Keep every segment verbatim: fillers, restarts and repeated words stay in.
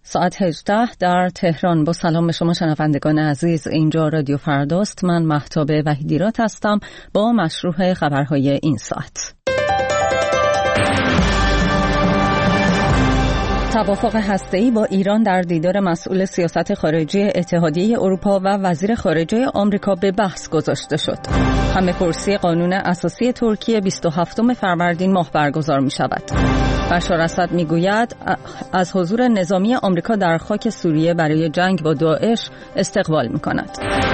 ساعت هجده در تهران. با سلام به شما شنوندگان عزیز، اینجا رادیو فرداست. من مهتاب وحیدیرات هستم با مشروع خبرهای این ساعت. توافق هسته‌ای با ایران در دیدار مسئول سیاست خارجی اتحادیه اروپا و وزیر خارجه آمریکا به بحث گذاشته شد. همه‌پرسی قانون اساسی ترکیه بیست و هفتم فروردین ماه برگزار می شود. بشار اسد می گوید از حضور نظامی آمریکا در خاک سوریه برای جنگ با داعش استقبال می کند.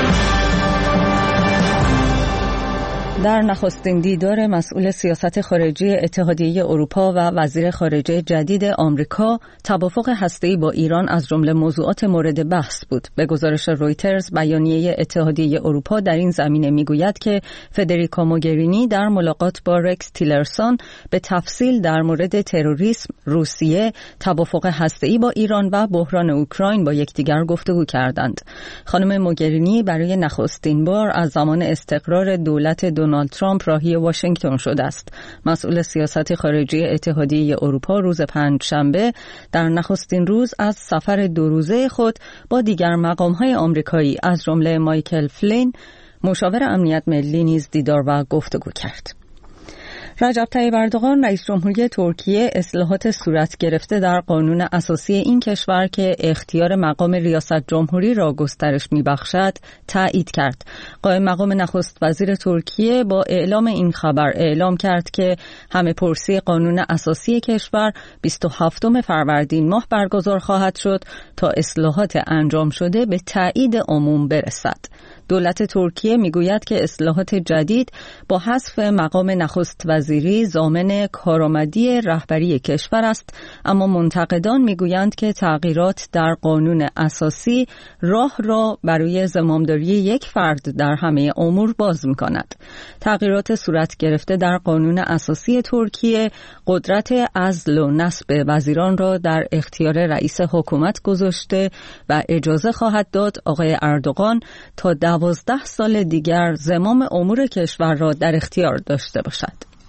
در نخستین دیدار مسئول سیاست خارجی اتحادیه اروپا و وزیر خارجه جدید آمریکا، توافق هسته‌ای با ایران از جمله موضوعات مورد بحث بود. به گزارش رویترز، بیانیه اتحادیه اروپا در این زمینه میگوید که فدریکا موگرینی در ملاقات با رکس تیلرسون به تفصیل در مورد تروریسم، روسیه، توافق هسته‌ای با ایران و بحران اوکراین با یکدیگر گفتگو کردند. خانم موگرینی برای نخستین بار از زمان استقرار دولت دونالد ترامپ راهی واشنگتن شده است. مسئول سیاست خارجی اتحادیه اروپا روز پنجشنبه در نخستین روز از سفر دو روزه خود با دیگر مقام‌های آمریکایی از جمله مایکل فلین، مشاور امنیت ملی، نیز دیدار و گفتگو کرد. رجب طیب اردوغان رئیس جمهوری ترکیه اصلاحات صورت گرفته در قانون اساسی این کشور که اختیار مقام ریاست جمهوری را گسترش می‌بخشد تایید کرد. قائم مقام نخست وزیر ترکیه با اعلام این خبر اعلام کرد که همه‌پرسی قانون اساسی کشور بیست و هفتم فروردین ماه برگزار خواهد شد تا اصلاحات انجام شده به تایید عموم برسد. دولت ترکیه میگوید که اصلاحات جدید با حذف مقام نخست وزیری ضامن کارآمدی رهبری کشور است، اما منتقدان میگویند که تغییرات در قانون اساسی راه را برای زمامداری یک فرد در همه امور باز می‌کند. تغییرات صورت گرفته در قانون اساسی ترکیه قدرت عزل و نصب وزیران را در اختیار رئیس حکومت گذاشته و اجازه خواهد داد آقای اردوغان تا دوازده سال دیگر زمام امور کشور را در اختیار داشته باشد.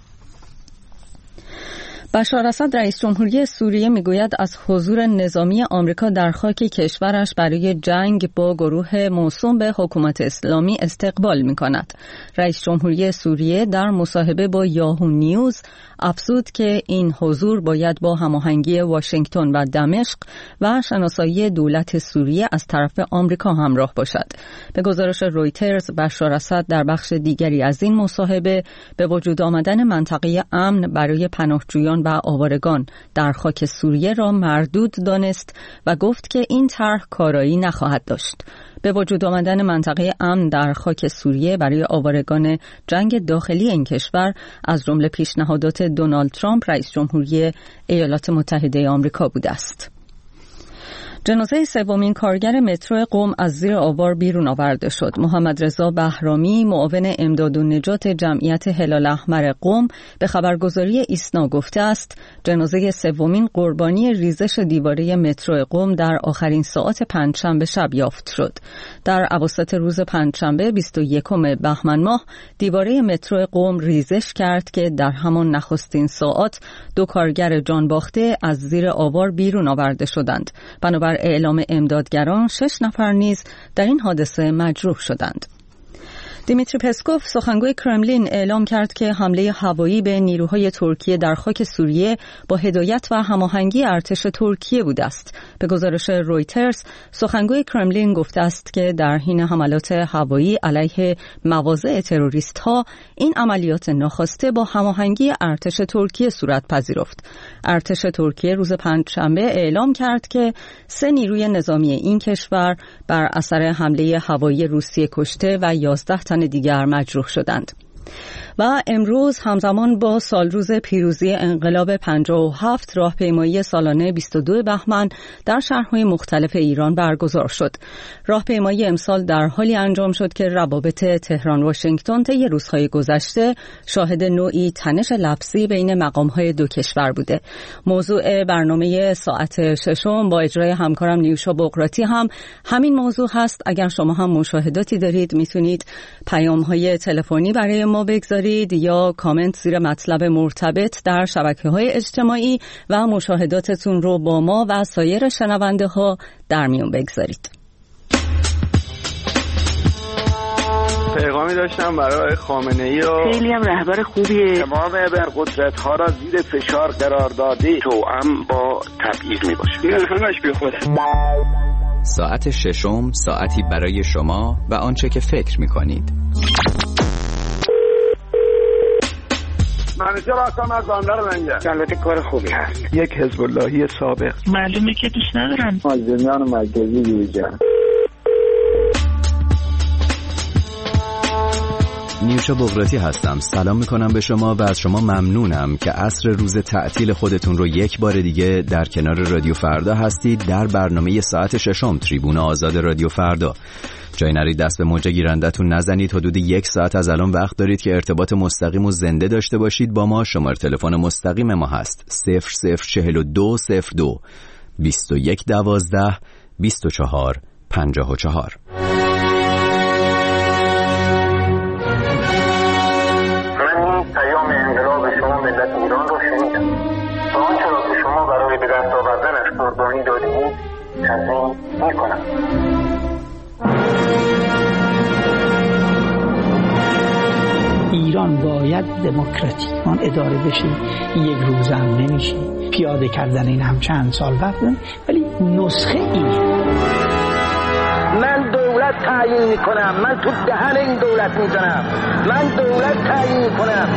بشار اسد رئیس جمهوری سوریه میگوید از حضور نظامی آمریکا در خاک کشورش برای جنگ با گروه موسوم به حکومت اسلامی استقبال می‌کند. رئیس جمهوری سوریه در مصاحبه با یاهو نیوز افزود که این حضور باید با هماهنگی واشنگتن و دمشق و شناسایی دولت سوریه از طرف آمریکا همراه باشد. به گزارش رویترز، بشار اسد در بخش دیگری از این مصاحبه به وجود آمدن منطقه امن برای پناهجویان و آوارگان در خاک سوریه را مردود دانست و گفت که این طرح کارایی نخواهد داشت. به وجود آمدن منطقه امن در خاک سوریه برای آوارگان جنگ داخلی این کشور از جمله پیشنهادات دونالد ترامپ رئیس جمهوری ایالات متحده آمریکا بوده است. جنازه سومین کارگر مترو قم از زیر آوار بیرون آورده شد. محمد رضا بهرامی، معاون امداد و نجات جمعیت هلال احمر قم، به خبرگزاری ایسنا گفته است جنازه سومین قربانی ریزش دیواره مترو قم در آخرین ساعات پنجشنبه شب یافت شد. در اواسط روز پنجشنبه بیست و یکم بهمن ماه دیواره مترو قم ریزش کرد که در همان نخستین ساعات دو کارگر جانباخته از زیر آوار بیرون آورده شدند. بنابر اعلام امدادگران شش نفر نیز در این حادثه مجروح شدند. دیمیتری پسکوف، سخنگوی کرملین، اعلام کرد که حمله هوایی به نیروهای ترکیه در خاک سوریه با هدایت و هماهنگی ارتش ترکیه بوده است. به گزارش رویترز، سخنگوی کرملین گفته است که در حین حملات هوایی علیه مواضع تروریست‌ها، این عملیات ناخواسته با هماهنگی ارتش ترکیه صورت پذیرفت. ارتش ترکیه روز پنجشنبه اعلام کرد که سه نیروی نظامی این کشور بر اثر حمله هوایی روسیه کشته و یازده تن دیگر مجروح شدند. و امروز همزمان با سالروز پیروزی انقلاب پنجاه و هفت راهپیمایی سالانه بیست و دو بهمن در شهرهای مختلف ایران برگزار شد. راهپیمایی امسال در حالی انجام شد که روابط تهران واشنگتن طی روزهای گذشته شاهد نوعی تنش لفظی بین مقام‌های دو کشور بوده. موضوع برنامه ساعت ششم با اجرای همکارم نیوشا بقراتی هم همین موضوع هست. اگر شما هم مشاهداتی دارید میتونید پیام‌های تلفنی برای ما ما بگذارید یا کامنت زیر مطلب مرتبط در شبکه‌های اجتماعی و مشاهداتتون رو با ما و سایر شنونده ها در میون بگذارید. پیغامی داشتم برای خامنه‌ای و خیلی هم رهبر خوبیه. امام ابرقدرت ها را زیر فشار قرار داده توأم با تبعیض میباشه. این همش بی خود. ساعت ششم، ساعتی برای شما و آنچه که فکر میکنید. منیجر هستم از بندر منگه. البته کار خوبی هست. یک حزب اللهی سابق. معلومه که دوست ندارن. مازنیان مرکزی یوجن. نیوشا بغراتی هستم. سلام میکنم به شما و از شما ممنونم که عصر روز تعطیل خودتون رو یک بار دیگه در کنار رادیو فردا هستید در برنامه ساعت ششم تریبون آزاد رادیو فردا. جای نرید دست به موجه گیرندتون نزنید. حدود یک ساعت از الان وقت دارید که ارتباط مستقیم و زنده داشته باشید با ما. شماره تلفن مستقیم ما هست صفر صفر چهل و دو صفر دو بیست و یک دوازده بیست و چهار پنجاه و چهار. ایران رو شنیدم و آنچه را که شما برای به دست آوردنش قربانی دادید تضمین میکنم. ایران باید دموکراتیکمان اداره بشه. یک روز هم نمیشه. پیاده کردن این هم چند سال وقت داره، ولی نسخه اینه. من دولت تعیین میکنم. من تو دهن این دولت میزنم. من دولت تعیین میکنم.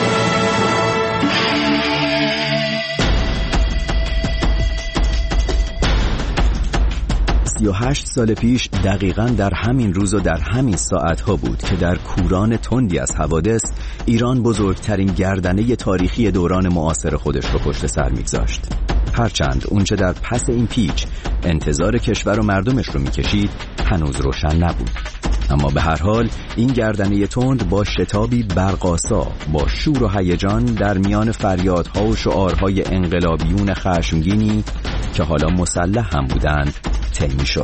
سی و هشت سال پیش دقیقاً در همین روز و در همین ساعتها بود که در کوران تندی از حوادث ایران بزرگترین گردنه تاریخی دوران معاصر خودش رو پشت سر میگذاشت. هرچند اونچه در پس این پیچ انتظار کشور و مردمش رو میکشید هنوز روشن نبود، اما به هر حال این گردنه تند با شتابی برقاسا با شور و هیجان در میان فریادها و شعارهای انقلابیون خشمگینی که حالا مسلح هم بودند طی شد.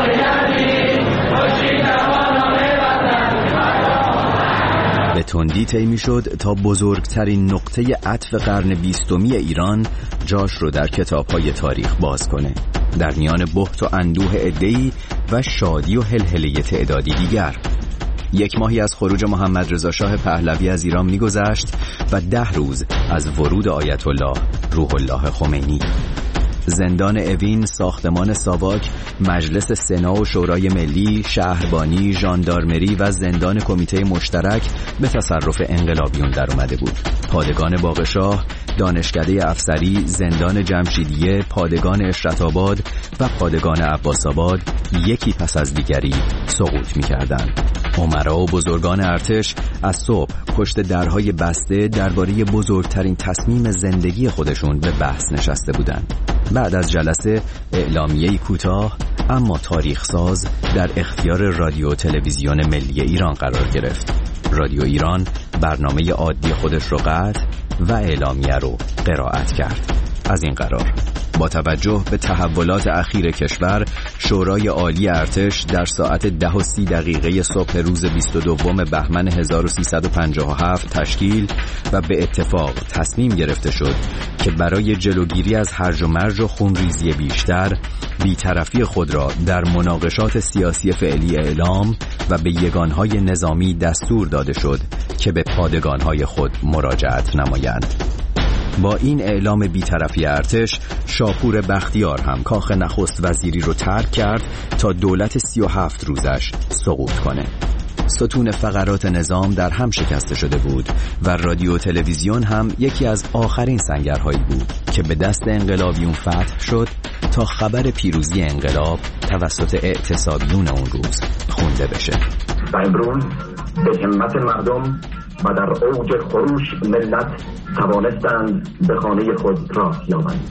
به تندی طی شد تا بزرگترین نقطه عطف قرن بیستمی ایران جاش رو در کتاب‌های تاریخ باز کنه، در میان بهت و اندوه عده‌ای و شادی و هلهله تعدادی دیگر. یک ماهی از خروج محمد رضا شاه پهلوی از ایران می‌گذشت و ده روز از ورود آیت الله روح الله خمینی. زندان اوین، ساختمان ساواک، مجلس سنا و شورای ملی، شهربانی، ژاندارمری و زندان کمیته مشترک به تصرف انقلابیون در اومده بود. پادگان باغشاه، دانشکده افسری، زندان جمشیدیه، پادگان اشرت‌آباد و پادگان عباس‌آباد یکی پس از دیگری سقوط می‌کردند. امرا و بزرگان ارتش از صبح پشت درهای بسته درباره بزرگترین تصمیم زندگی خودشون به بحث نشسته بودند. بعد از جلسه اعلامیه‌ای کوتاه اما تاریخ ساز در اختیار رادیو و تلویزیون ملی ایران قرار گرفت. رادیو ایران برنامه عادی خودش رو قطع و اعلامیه رو قرائت کرد. از این قرار با توجه به تحولات اخیر کشور، شورای عالی ارتش در ساعت ده و سی دقیقه صبح روز بیست و دوم بهمن هزار و سیصد و پنجاه و هفت تشکیل و به اتفاق تصمیم گرفته شد که برای جلوگیری از هرج و مرج و خونریزی بیشتر، بی‌طرفی خود را در مناقشات سیاسی فعلی اعلام و به یگانهای نظامی دستور داده شد که به پادگانهای خود مراجعت نمایند. با این اعلام بی‌طرفی ارتش، شاپور بختیار هم کاخ نخست وزیری رو ترک کرد تا دولت سی و هفت روزش سقوط کنه. ستون فقرات نظام در هم شکسته شده بود و رادیو و تلویزیون هم یکی از آخرین سنگرهایی بود که به دست انقلابیون فتح شد تا خبر پیروزی انقلاب توسط اعتصابیون اون روز خونده بشه. و امروز به همت مردم و در اوج خروش ملت توانستند به خانه خود راه یابند.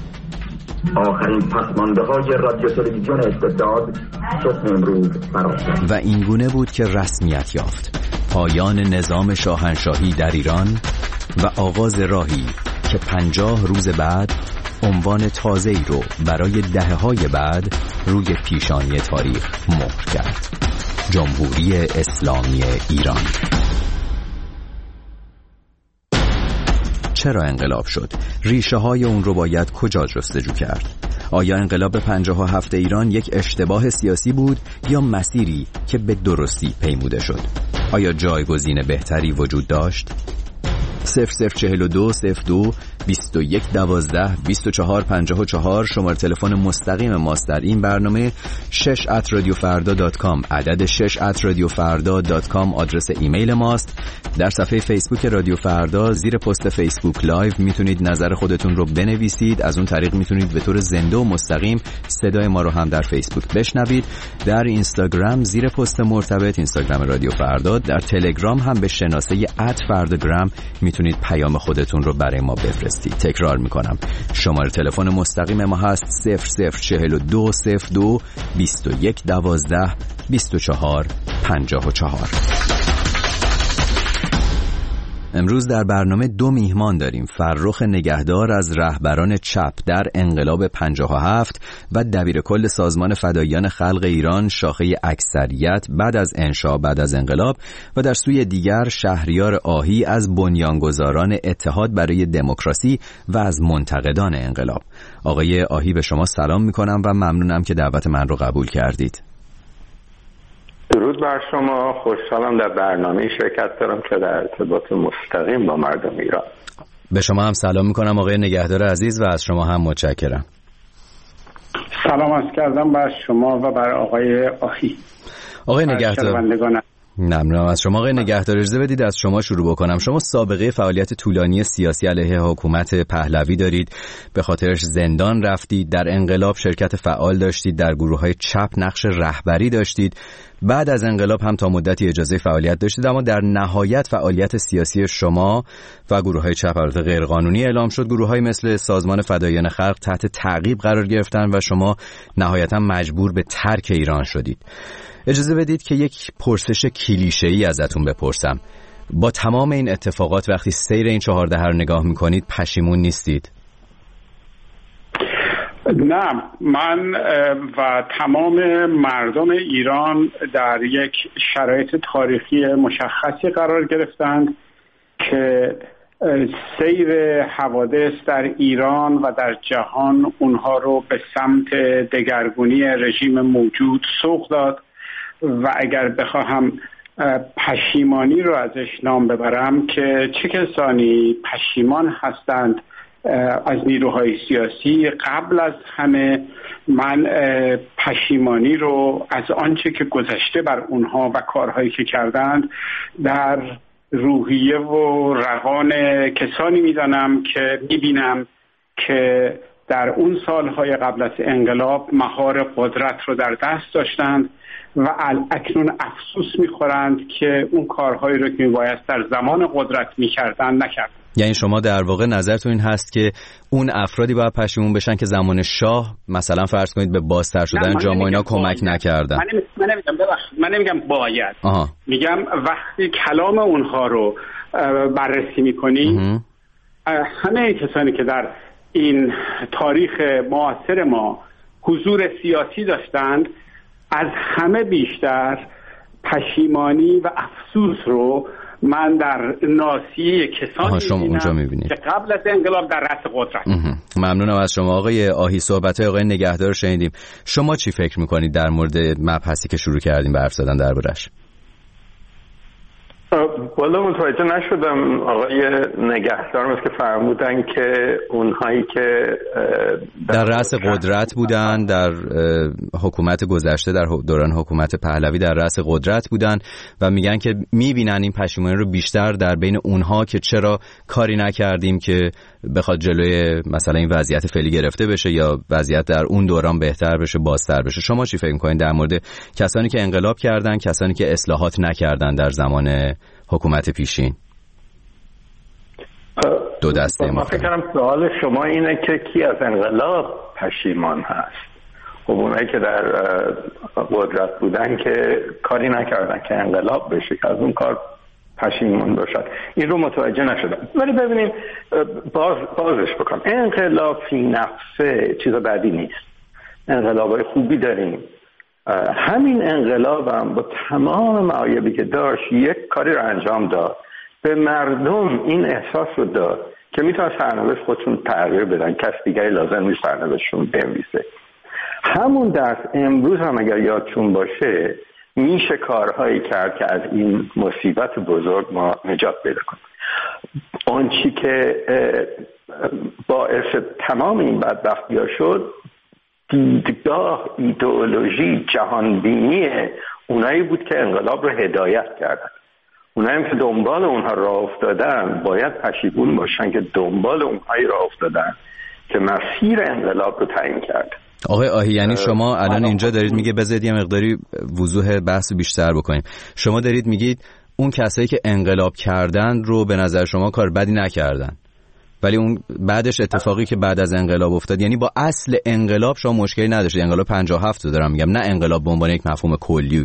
آخرین پسمانده های رادیو تلویزیون استبداد صبح امروز برآمد و این گونه بود که رسمیت یافت پایان نظام شاهنشاهی در ایران و آغاز راهی که پنجاه روز بعد عنوان تازه‌ای رو برای دهه‌های بعد روی پیشانی تاریخ مهر کرد: جمهوری اسلامی ایران. چرا انقلاب شد؟ ریشه های اون رو باید کجا جستجو کرد؟ آیا انقلاب پنجاه و هفت ایران یک اشتباه سیاسی بود یا مسیری که به درستی پیموده شد؟ آیا جایگزین بهتری وجود داشت؟ صفر صفر چهل و دو صفر دو بیست و یک دوازده بیست و چهار پنجاه و چهار شماره تلفن مستقیم ماست در این برنامه. شش ات رادیو فردا دات کام عدد شش ات رادیو فردا دات کام آدرس ایمیل ماست. در صفحه فیسبوک رادیو فردا زیر پست فیسبوک لایو میتونید نظر خودتون رو بنویسید. از اون طریق میتونید به طور زنده و مستقیم صدای ما رو هم در فیسبوک بشنوید. در اینستاگرام زیر پست مرتبط اینستاگرام رادیو فردا، در تلگرام هم به شناسه ات فرداگرام میتونید پیام خودتون رو برای ما بفرستید. تکرار میکنم، شماره تلفن مستقیم ما هست صفر صفر چهل و دو صفر دو بیست و یک دوازده بیست و چهار پنجاه و چهار. امروز در برنامه دو میهمان داریم. فرخ نگهدار از رهبران چپ در انقلاب پنجاه و هفت و دبیر کل سازمان فداییان خلق ایران شاخه اکثریت بعد از انشاء بعد از انقلاب، و در سوی دیگر شهریار آهی از بنیانگذاران اتحاد برای دموکراسی و از منتقدان انقلاب. آقای آهی به شما سلام میکنم و ممنونم که دعوت من رو قبول کردید. درود بر شما، خوشحالم در برنامه شرکت دارم که در ارتباط مستقیم با مردم ایران. به شما هم سلام میکنم آقای نگهدار عزیز و از شما هم متشکرم. سلام عرض کردم بر شما و بر آقای آهی. آقای نگهدار ممنونم از شما. آقای نگهدار اجازه بدید از شما شروع بکنم. شما سابقه فعالیت طولانی سیاسی علیه حکومت پهلوی دارید، به خاطرش زندان رفتید، در انقلاب شرکت فعال داشتید، در گروه‌های چپ نقش رهبری داشتید، بعد از انقلاب هم تا مدتی اجازه فعالیت داشتید، اما در نهایت فعالیت سیاسی شما و گروه‌های چپ البته غیرقانونی اعلام شد. گروه‌های مثل سازمان فداییان خلق تحت تعقیب قرار گرفتن و شما نهایتا مجبور به ترک ایران شدید. اجازه بدید که یک پرسش کلیشه‌ای ازتون بپرسم. با تمام این اتفاقات وقتی سیر این چهار دهه رو نگاه میکنید پشیمون نیستید؟ نه، من و تمام مردم ایران در یک شرایط تاریخی مشخصی قرار گرفتند که سیر حوادث در ایران و در جهان اونها رو به سمت دگرگونی رژیم موجود سوق داد و اگر بخواهم پشیمانی رو ازش نام ببرم که چه کسانی پشیمان هستند از نیروهای سیاسی، قبل از همه من پشیمانی رو از آنچه که گذشته بر اونها و کارهایی که کردند در روحیه و روان کسانی میدانم که میبینم که در اون سالهای قبل از انقلاب مهار قدرت رو در دست داشتند و اکنون افسوس میخورند که اون کارهایی رو که میبایست در زمان قدرت میکردن نکردن. یعنی شما در واقع نظرتون این هست که اون افرادی باید پشیمون بشن که زمان شاه مثلا فرض کنید به بازتر شدن جامعه اینا کمک نکردن؟ من نمیگم ببخشید، من نمیگم باید. آها. میگم وقتی کلام اونها رو بررسی میکنی، همه کسانی که در این تاریخ معاصر ما حضور سیاسی داشتند از همه بیشتر پشیمانی و افسوس رو من در ناصیه کسانی می‌بینم که قبل از انقلاب در رأس قدرت. ممنونم از شما آقای آهی. صحبت‌های آقای نگهدار رو شنیدیم. شما چی فکر می‌کنید در مورد مبحثی که شروع کردیم به حرف زدن دربارش؟ والا متوجه نشدم. آقای نگهدار مثل که فرمودن که اونهایی که در رأس قدرت بودن در حکومت گذشته، در دوران حکومت پهلوی در رأس قدرت بودن و میگن که میبینن این پشیمانی رو بیشتر در بین اونها که چرا کاری نکردیم که بخواد جلوی مثلا این وضعیت فعلی گرفته بشه یا وضعیت در اون دوران بهتر بشه، بازتر بشه. شما چی فکر می‌کنید در مورد کسانی که انقلاب کردن، کسانی که اصلاحات نکردن در زمان حکومت پیشین؟ دو دسته ما فکر کنم سوال شما اینه که کی از انقلاب پشیمان هست. خب اونایی که در قدرت بودن که کاری نکردن که انقلاب بشه که از اون کار پشیمان باشد، این رو متوجه نشدم. ولی ببینیم باز بازش بکنم. انقلاب فی نفسه چیز بدی نیست، انقلابای خوبی داریم. همین انقلاب هم با تمام معایبی که داشت یک کاری رو انجام داد، به مردم این احساس رو داد که میتونن سرنوشت خودشون تغییر بدن، کس دیگری لازم نیست سرنوشتشون بنویسه. همون درس امروز هم اگر یادشون باشه میشه کارهایی کرد که از این مصیبت بزرگ ما نجات پیدا کنیم. آن چی که باعث تمام این بدبختی‌ها شد دیدگاه، ایدئولوژی، جهانبینی اونایی بود که انقلاب رو هدایت کردن. اونایی که دنبال اونها راه افتادن باید پشیمون باشن که دنبال اونهایی راه افتادن که مسیر انقلاب رو تعیین کرد. آقای آهی، یعنی شما الان اینجا دارید میگه بذارید یه مقداری وضوح بحث بیشتر بکنیم. شما دارید میگید اون کسایی که انقلاب کردن رو به نظر شما کار بدی نکردن، ولی اون بعدش اتفاقی که بعد از انقلاب افتاد، یعنی با اصل انقلاب شما مشکلی نداشتید؟ انقلاب پنجاه و هفت رو دارم میگم، نه انقلاب به عنوان یک مفهوم کلی.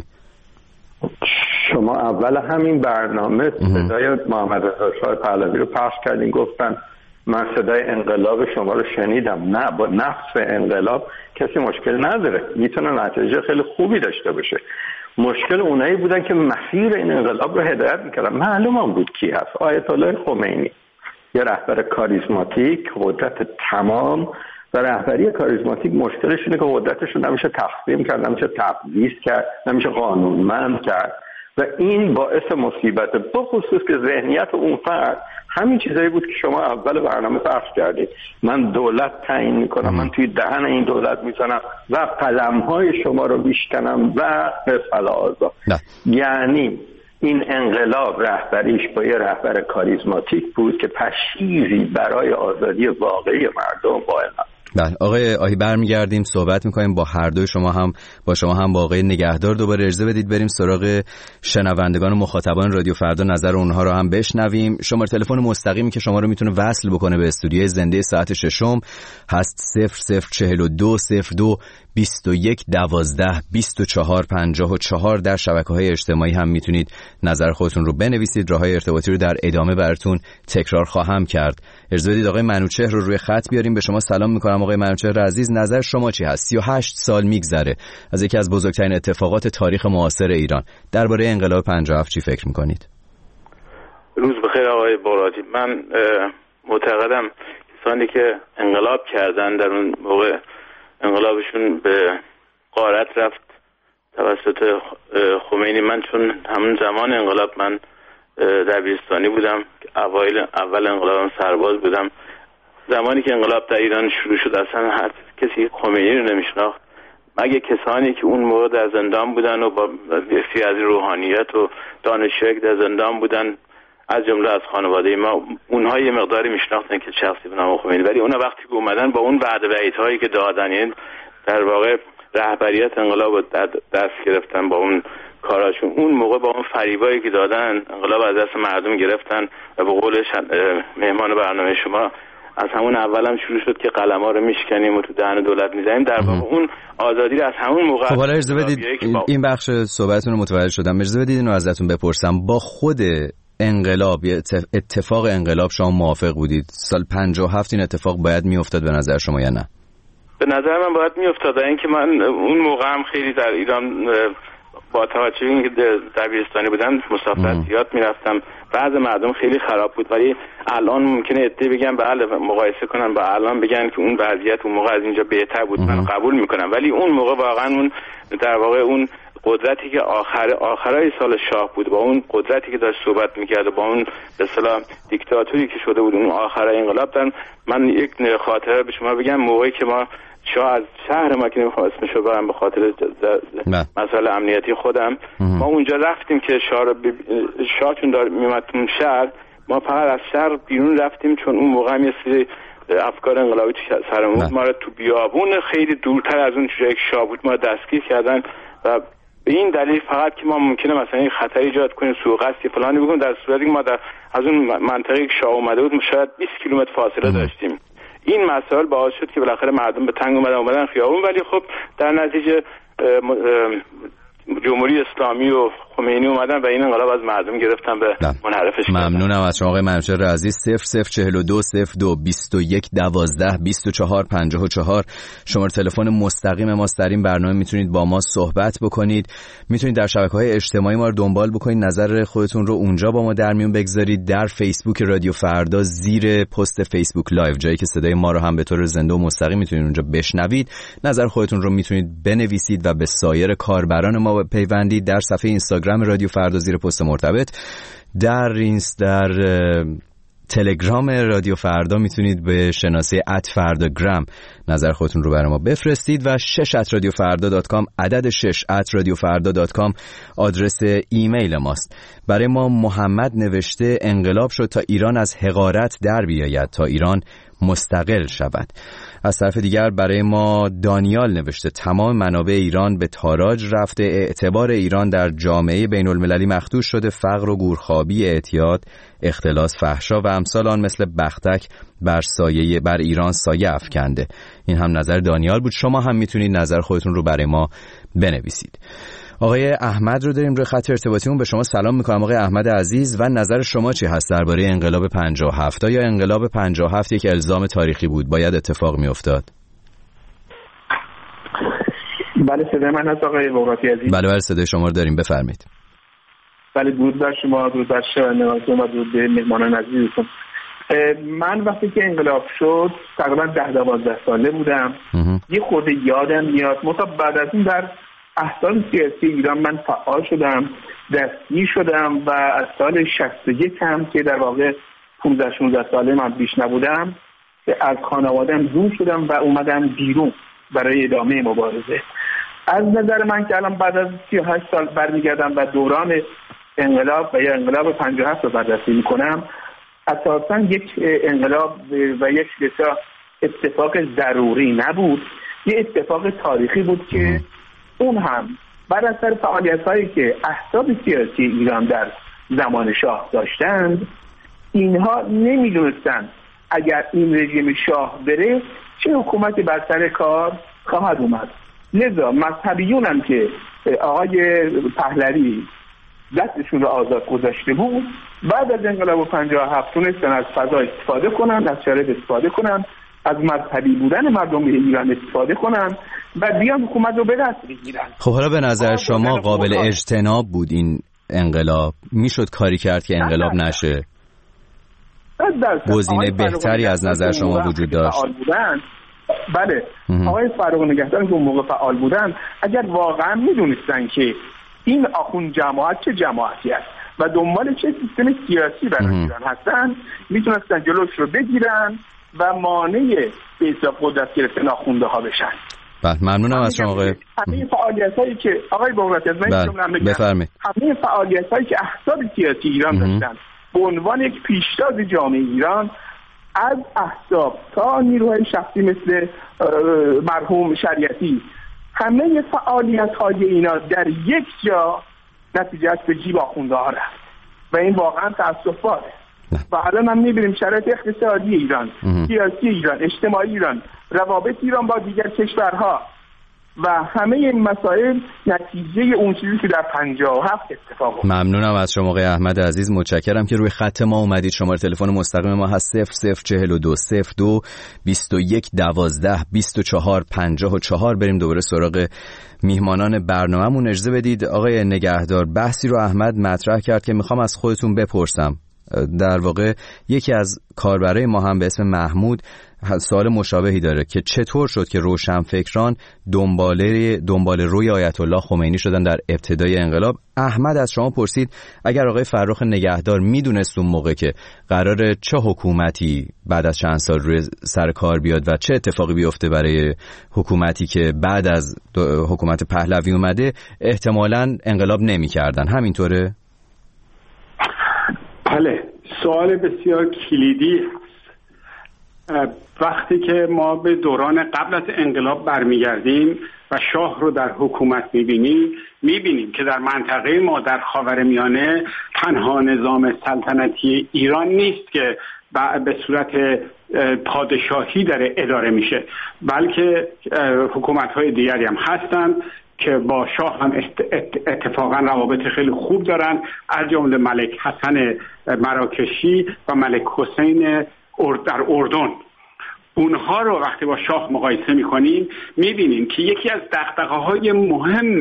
شما اول همین برنامه صدای محمد رضا شاه پهلوی رو پخش کردین، گفتن من صدای انقلاب شما رو شنیدم. نه، با نفس انقلاب کسی مشکل نداره، میتونه نتیجه خیلی خوبی داشته باشه. مشکل اونایی بودن که مسیر این انقلاب رو هدایت میکردن. معلوم هم بود کی هست. آیت الله خمینی، یه رهبر کاریزماتیک، قدرت تمام. و رهبری کاریزماتیک مشکلش اینه که قدرتش رو نمیشه تقسیم کرد، نمیشه تبعیض کرد، نمیشه قانونمند کرد و این باعث مصیبت، به خصوص که ذهنیت اون فرد همین چیزایی بود که شما اول برنامه پخش کردید. من دولت تعیین میکنم، من توی دهن این دولت میزنم و قلمهای شما رو میشکنم و فلا آزاد. یعنی این انقلاب رهبریش با یه رهبر کاریزماتیک بود که پشیزی برای آزادی واقعی مردم قائل بود. بله آقای آهی، برمیگردیم صحبت میکنیم با هر دوی شما، هم با شما هم با آقای نگهدار. دوباره اجازه بدید بریم سراغ شنوندگان و مخاطبان رادیو فردا، نظر اونها رو هم بشنویم. شماره تلفن مستقیمی که شما رو میتونه وصل بکنه به استودیوی زنده ساعت ششم هست صفر صفر چهل و دو صفر دو بیست و یک دوازده بیست و چهار پنجاه و چهار. در شبکه‌های اجتماعی هم میتونید نظر خودتون رو بنویسید. راههای ارتباطی رو در ادامه براتون تکرار خواهم کرد. اجازه بدید آقای منوچهر رو روی خط بیاریم. به شما سلام میکنم آقای منوچهر عزیز، نظر شما چی هست؟ سی و هشت سال میگذره از یکی از بزرگترین اتفاقات تاریخ معاصر ایران. درباره انقلاب پنجاه و هفت چی فکر میکنید؟ روز بخیر آقای بارادی. من معتقدم کسانی که انقلاب کردن در اون موقع انقلابشون به غارت رفت توسط خمینی. من چون همون زمان انقلاب من دبیرستانی بودم، اوایل اول انقلابم سرباز بودم. زمانی که انقلاب در ایران شروع شد اصلا هر کسی خمینی رو نمیشناخت مگه کسانی که اون موقع در زندان بودن و با بسیاری از روحانیت و دانشجویی در زندان بودن، از جمله از خانواده ما، اونها یه مقداری میشناختن که شخصی به نام خمینی، ولی اونها وقتی که اومدن با اون وعده وعیدهایی که دادن، یعنی در واقع رهبریت انقلاب رو دست گرفتن با اون کاراشون، اون موقع با اون فریبایی که دادن انقلاب از دست مردم گرفتن و به قول مهمان برنامه شما از همون اول هم شروع شد که قلم‌ها رو میشکنیم و تو دهن دولت میزنیم. در واقع اون آزادی رو از همون موقع. خب حالا اجازه بدید این بخش صحبتتون رو متوجه شدم. اجازه بدید اینو ازتون بپرسم، با خود انقلاب، اتفاق انقلاب شما موافق بودید؟ سال پنجاه و هفت این اتفاق باید میافتاد به نظر شما یا نه؟ به نظر من باید میافتاد. اینکه من اون موقع هم خیلی در ایران با توجه به اینکه دبیرستانی بودم مسافرت زیاد میرفتم، بعض مردم خیلی خراب بود، ولی الان ممکنه عده بگن بله مقایسه کنن با الان بگن که اون وضعیت اون موقع از اینجا بهتر بود. من قبول میکنم، ولی اون موقع واقعا اون در واقع اون قدرتی که آخر آخرای سال شاه بود، با اون قدرتی که داشت صحبت میکرد، با اون به اصطلاح دیکتاتوری که شده بود اون آخرای انقلاب، در من یک خاطره به شما بگم. موقعی که ما شاه از شهر ما که نمیخوام اسمشو برم به خاطر مسئله امنیتی خودم، ما اونجا رفتیم که شاه رو ب... شاه چون دار میومد اون شهر، ما فقط از شهر بیرون رفتیم چون اون موقع هم یه سری افکار انقلابی تو سرمون، ما رو تو بیابون خیلی دورتر از اون جایی که شاه بود ما دستگیر کردن و به این دلیل فقط که ما ممکنه مثلا این خطر ایجاد کنیم، سوء قصدی فلانی بکنیم، در صورتی که ما در از اون منطقه که شاه اومده بود شاید بیست کیلومتر فاصله داشتیم. این مسائل باعث شد که بالاخره مردم به تنگ اومدن اومدن خیابون، ولی خب در نتیجه جمهوری اسلامی و خمینی اومدن و این انقلاب از مردم گرفتن به منحرفش کردن. ممنونم از شما آقای منوچهر عزیز. صفر صفر چهل و دو صفر دو بیست و یک دوازده بیست و چهار پنجاه و چهار شماره تلفن مستقیم ماست. در این برنامه میتونید با ما صحبت بکنید، میتونید در شبکه‌های اجتماعی ما رو دنبال بکنید، نظر خودتون رو اونجا با ما در میون بگذارید. در فیسبوک رادیو فردا زیر پست فیسبوک لایو، جایی که صدای ما رو هم به طور زنده و مستقیم میتونید اونجا بشنوید، نظر خودتون رو میتونید بنویسید و به سایر کاربران ما پیوندید. در صفحه اینستاگرام رادیو فردا زیر پست مرتبط، در اینست در تلگرام رادیو فردا میتونید به شناسه ات فرداگرام نظر خودتون رو برای ما بفرستید و شش ات رادیو فردا دات کام عدد شش ات رادیو فردا دات کام آدرس ایمیل ماست. برای ما محمد نوشته انقلاب شد تا ایران از حقارت در بیاید، تا ایران مستقل شود. از طرف دیگر برای ما دانیال نوشته تمام منابع ایران به تاراج رفته، اعتبار ایران در جامعه بین المللی مخدوش شده، فقر و گورخوابی، اعتیاد، اختلاس، فحشا و امثال آن مثل بختک بر سایه بر ایران سایه افکنده. این هم نظر دانیال بود. شما هم میتونید نظر خودتون رو برای ما بنویسید. آقای احمد رو داریم روی خط ارتباطیمون. به شما سلام میکنم آقای احمد عزیز، و نظر شما چی هست درباره انقلاب پنجاه و هفت؟ یا انقلاب پنجاه و هفت یک الزام تاریخی بود، باید اتفاق میافتاد؟ بله صدای من هست آقای بغراتی عزیز؟ بله بله صدای شما رو داریم، بفرمایید. بله درود بر شما، درود بر شنوندگان و درود به مهمانان عزیزتون. من وقتی که انقلاب شد تقریبا ده دوازده ساله بودم. یه خورده یادم میاد مثلا بعد از این در احزاب سیاسی ایران من فعال شدم، دستگیر شدم و از سال شصت و یک هم که در واقع پانزده شانزده ساله من بیش نبودم از خانواده‌ام دور شدم و اومدم بیرون برای ادامه مبارزه. از نظر من که الان بعد از سی و هشت سال برمیگردم و دوران انقلاب و یا انقلاب پنجاه و هفت رو بررسی میکنم، اساساً یک انقلاب و یک بسیار اتفاق ضروری نبود، یه اتفاق تاریخی بود که اون هم بر اثر فعالیت‌هایی که احزاب سیاسی ایران در زمان شاه داشتند، اینها نمی‌دونستند اگر این رژیم شاه بره چه حکومتی بر سر کار خواهد اومد. لذا مذهبیون هم که آقای پهلوی دستشون رو آزاد گذاشته بود، بعد از انقلاب پنجاه و هفت تونستن از فضا استفاده کنن، از شرایط استفاده کنن، از مذهبی بودن مردم ایران استفاده کنن و بیان حکومت رو به دست بگیرن. خب حالا به نظر شما قابل اجتناب بود این انقلاب؟ میشد کاری کرد که انقلاب نشه؟ گزینه بهتری از نظر شما وجود داشت؟ بله، آقای فاروق نگهدار که اون موقع فعال بودن اگر واقعا میدونستن که این آخوند جماعت چه جماعتی است و دنبال چه سیستم سیاسی برای ایران هستن، میتونستن جلوش رو بگیرن و مانع به قدرت گرفتن آخونده ها بشن. بله ممنونم از شما آقای. همه فعالیتایی که آقای بغراتی از من جمله بگم، همه فعالیتایی که احزاب سیاسی ایران داشتن به عنوان یک پیشتاز جامعه ایران، از احزاب تا نیروهای شخصی مثل مرحوم شریعتی، همه فعالیت‌های اینا در یک جا نتیجهش به جیب آخونده ها رفت و این واقعا تأسف‌باره. و الان هم می‌بینیم شرایط اقتصادی ایران، سیاسی ایران، اجتماعی ایران، روابط ایران با دیگر کشورها و همه این مسائل نتیجه اون چیزی که در پنجاه و هفت اتفاق افتاد. ممنونم از شما آقای احمد عزیز، متشکرم که روی خط ما اومدید. شماره تلفن مستقیم ما هست صفر صفر چهل و دو صفر دو بیست و یک دوازده بیست و چهار پنجاه و چهار. بریم دوباره سراغ میهمانان برنامه‌مون. اجازه بدید آقای نگهدار، بحثی رو احمد مطرح کرد که میخوام از خودتون بپرسم. در واقع یکی از کاربرای ما هم به اسم محمود سوال مشابهی داره که چطور شد که روشنفکران دنباله دنبال روی آیت الله خمینی شدن در ابتدای انقلاب. احمد از شما پرسید اگر آقای فرخ نگهدار میدونست اون موقع که قراره چه حکومتی بعد از چند سال روی سر کار بیاد و چه اتفاقی بیفته برای حکومتی که بعد از حکومت پهلوی اومده، احتمالاً انقلاب نمی‌کردن. همینطوره؟ بله، سوال بسیار کلیدی هست. وقتی که ما به دوران قبل از انقلاب برمیگردیم و شاه رو در حکومت میبینیم، میبینیم که در منطقه ما در خاورمیانه تنها نظام سلطنتی ایران نیست که به صورت پادشاهی داره اداره میشه، بلکه حکومت‌های دیگری هم هستند که با شاه هم اتفاقا روابط خیلی خوب دارن، از جمله ملک حسن مراکشی و ملک حسین در اردن. اونها رو وقتی با شاه مقایسه میکنیم میبینیم که یکی از دغدغه‌های مهم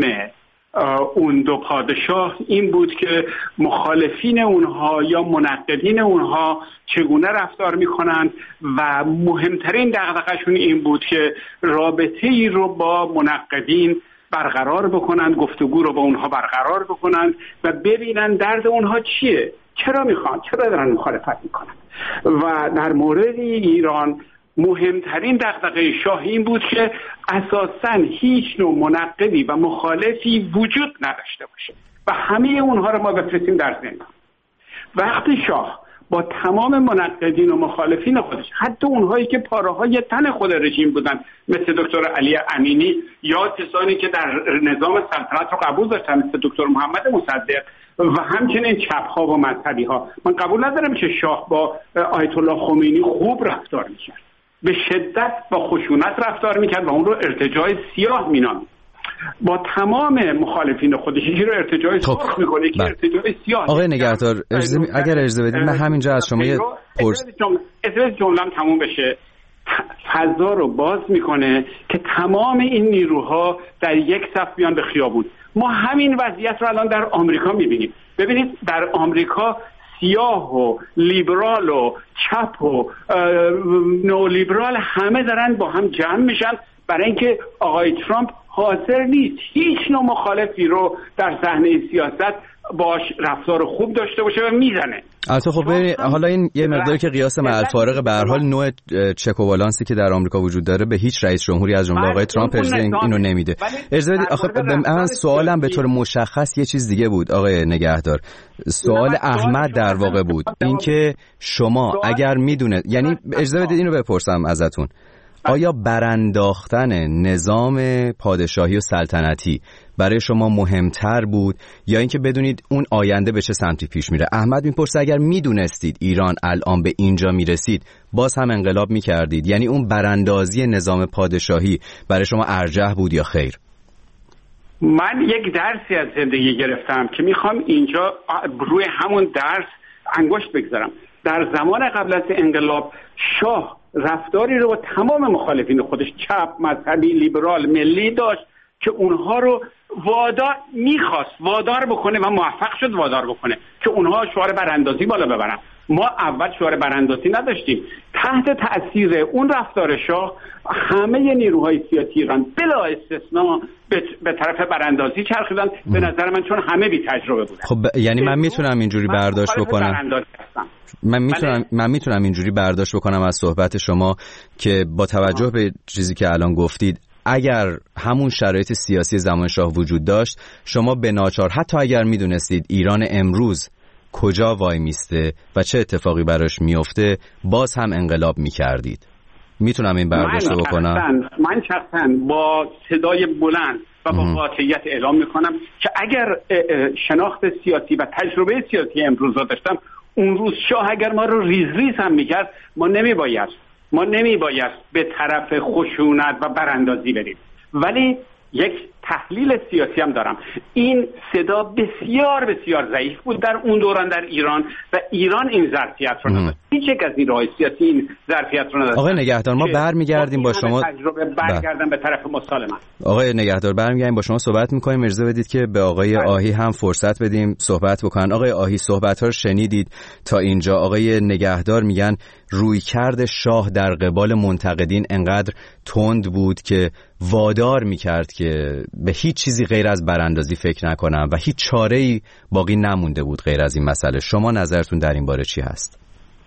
اون دو پادشاه این بود که مخالفین اونها یا منقدین اونها چگونه رفتار میکنند و مهمترین دغدغه‌شون این بود که رابطه‌ای رو با منقدین برقرار بکنند، گفتگو رو با اونها برقرار بکنند و ببینن درد اونها چیه، چرا میخوان، چرا دارن مخالفت میکنن. و در مورد ایران مهمترین دغدغه شاه این بود که اساساً هیچ نوع منقدی و مخالفی وجود نداشته باشه و همه اونها رو ما بفرستیم در زندان. وقتی شاه با تمام منقدین و مخالفین خودش، حتی اونهایی که پاره‌های تن خود رژیم بودن مثل دکتر علی امینی یا کسانی که در نظام سلطنت رو قبول داشتن مثل دکتر محمد مصدق و همچنین چپ‌ها و مذهبی‌ها، من قبول ندارم که شاه با آیت الله خمینی خوب رفتار می‌کرد، به شدت با خشونت رفتار می‌کرد و اون رو ارتجاع سیاه می‌نامید. با تمام مخالفین خودش یکی رو ارتجاع سرخ میکنه، یکی ارتجاع سیاه. آقای نگهدار اگر اجازه بدید من همینجا از شما یه پرس اجازه جمله‌ام تموم بشه. فضا رو باز میکنه که تمام این نیروها در یک صف بیان به خیابون. ما همین وضعیت رو الان در آمریکا میبینیم. ببینید در آمریکا سیاه و لیبرال و چپ و نولیبرال همه دارن با هم جمع میشن برای اینکه آقای ترامپ حاضر نیست هیچ نوع مخالفی رو در صحنه سیاست باش رفتار خوب داشته باشه و میزنه. البته خب حالا این یه مقداری که قیاس مع الفارق به هر حال نوع چک و بالانسی که در آمریکا وجود داره به هیچ رئیس جمهوری از جمله آقای ترامپ اینو نمیده. اجازه بدید آخه من سوالم به طور مشخص یه چیز دیگه بود آقای نگهدار. سوال احمد در واقع بود اینکه شما اگر میدونه، یعنی اجازه بدید اینو بپرسم ازتون، آیا برانداختن نظام پادشاهی و سلطنتی برای شما مهمتر بود یا اینکه بدونید اون آینده به چه سمتی پیش میره؟ احمد میپرسه اگر میدونستید ایران الان به اینجا میرسید باز هم انقلاب میکردید، یعنی اون براندازی نظام پادشاهی برای شما ارجح بود یا خیر؟ من یک درسی از زندگی گرفتم که میخوام اینجا روی همون درس انگشت بگذارم. در زمان قبل از انقلاب شاه رفتاری رو با تمام مخالفین خودش چپ، مذهبی، لیبرال، ملی داشت که اونها رو وادار میخواست وادار بکنه و موفق شد وادار بکنه که اونها شعار براندازی بالا ببرن. ما اول شعار براندازی نداشتیم. تحت تأثیر اون رفتار شاه همه نیروهای سیاسی ایران بلا استثنا به طرف براندازی چرخیدن. به نظر من چون همه بی تجربه بودن. خب یعنی من میتونم اینجوری برداشت بکنم من میتونم من میتونم اینجوری برداشت بکنم از صحبت شما که با توجه به چیزی که الان گفتید اگر همون شرایط سیاسی زمان شاه وجود داشت شما به ناچار حتی اگر میدونستید ایران امروز کجا وای میسته و چه اتفاقی براش میفته باز هم انقلاب میکردید. میتونم این برداشت رو بکنم؟ من شخصا با صدای بلند و با قاطعیت اعلام میکنم که اگر شناخت سیاسی و تجربه سیاسی امروز رو داشتم، اون روز شاه اگر ما رو ریز ریز هم میکرد ما نمیباید ما نمیباید به طرف خشونت و براندازی بریم. ولی یک تحلیل سیاسی هم دارم. این صدا بسیار بسیار ضعیف بود در اون دوران در ایران و ایران این ظرفیت رو نداشت. هیچ یک از نیروهای سیاسی این ظرفیت رو نداشت. آقای نگهدار ما برمیگردیم با شما تجربه برگردم به طرف مسالمت. آقای نگهدار برمیگردیم با شما صحبت می‌کنیم. اجازه بدید که به آقای آهی هم فرصت بدیم صحبت بکنن. آقای آهی صحبت‌ها رو شنیدید تا اینجا. آقای نگهدار میگن رویکرد شاه در قبال منتقدین انقدر تند بود که وادار میکرد که به هیچ چیزی غیر از براندازی فکر نکنم و هیچ چاره‌ای باقی نمونده بود غیر از این مسئله. شما نظرتون در این باره چی هست؟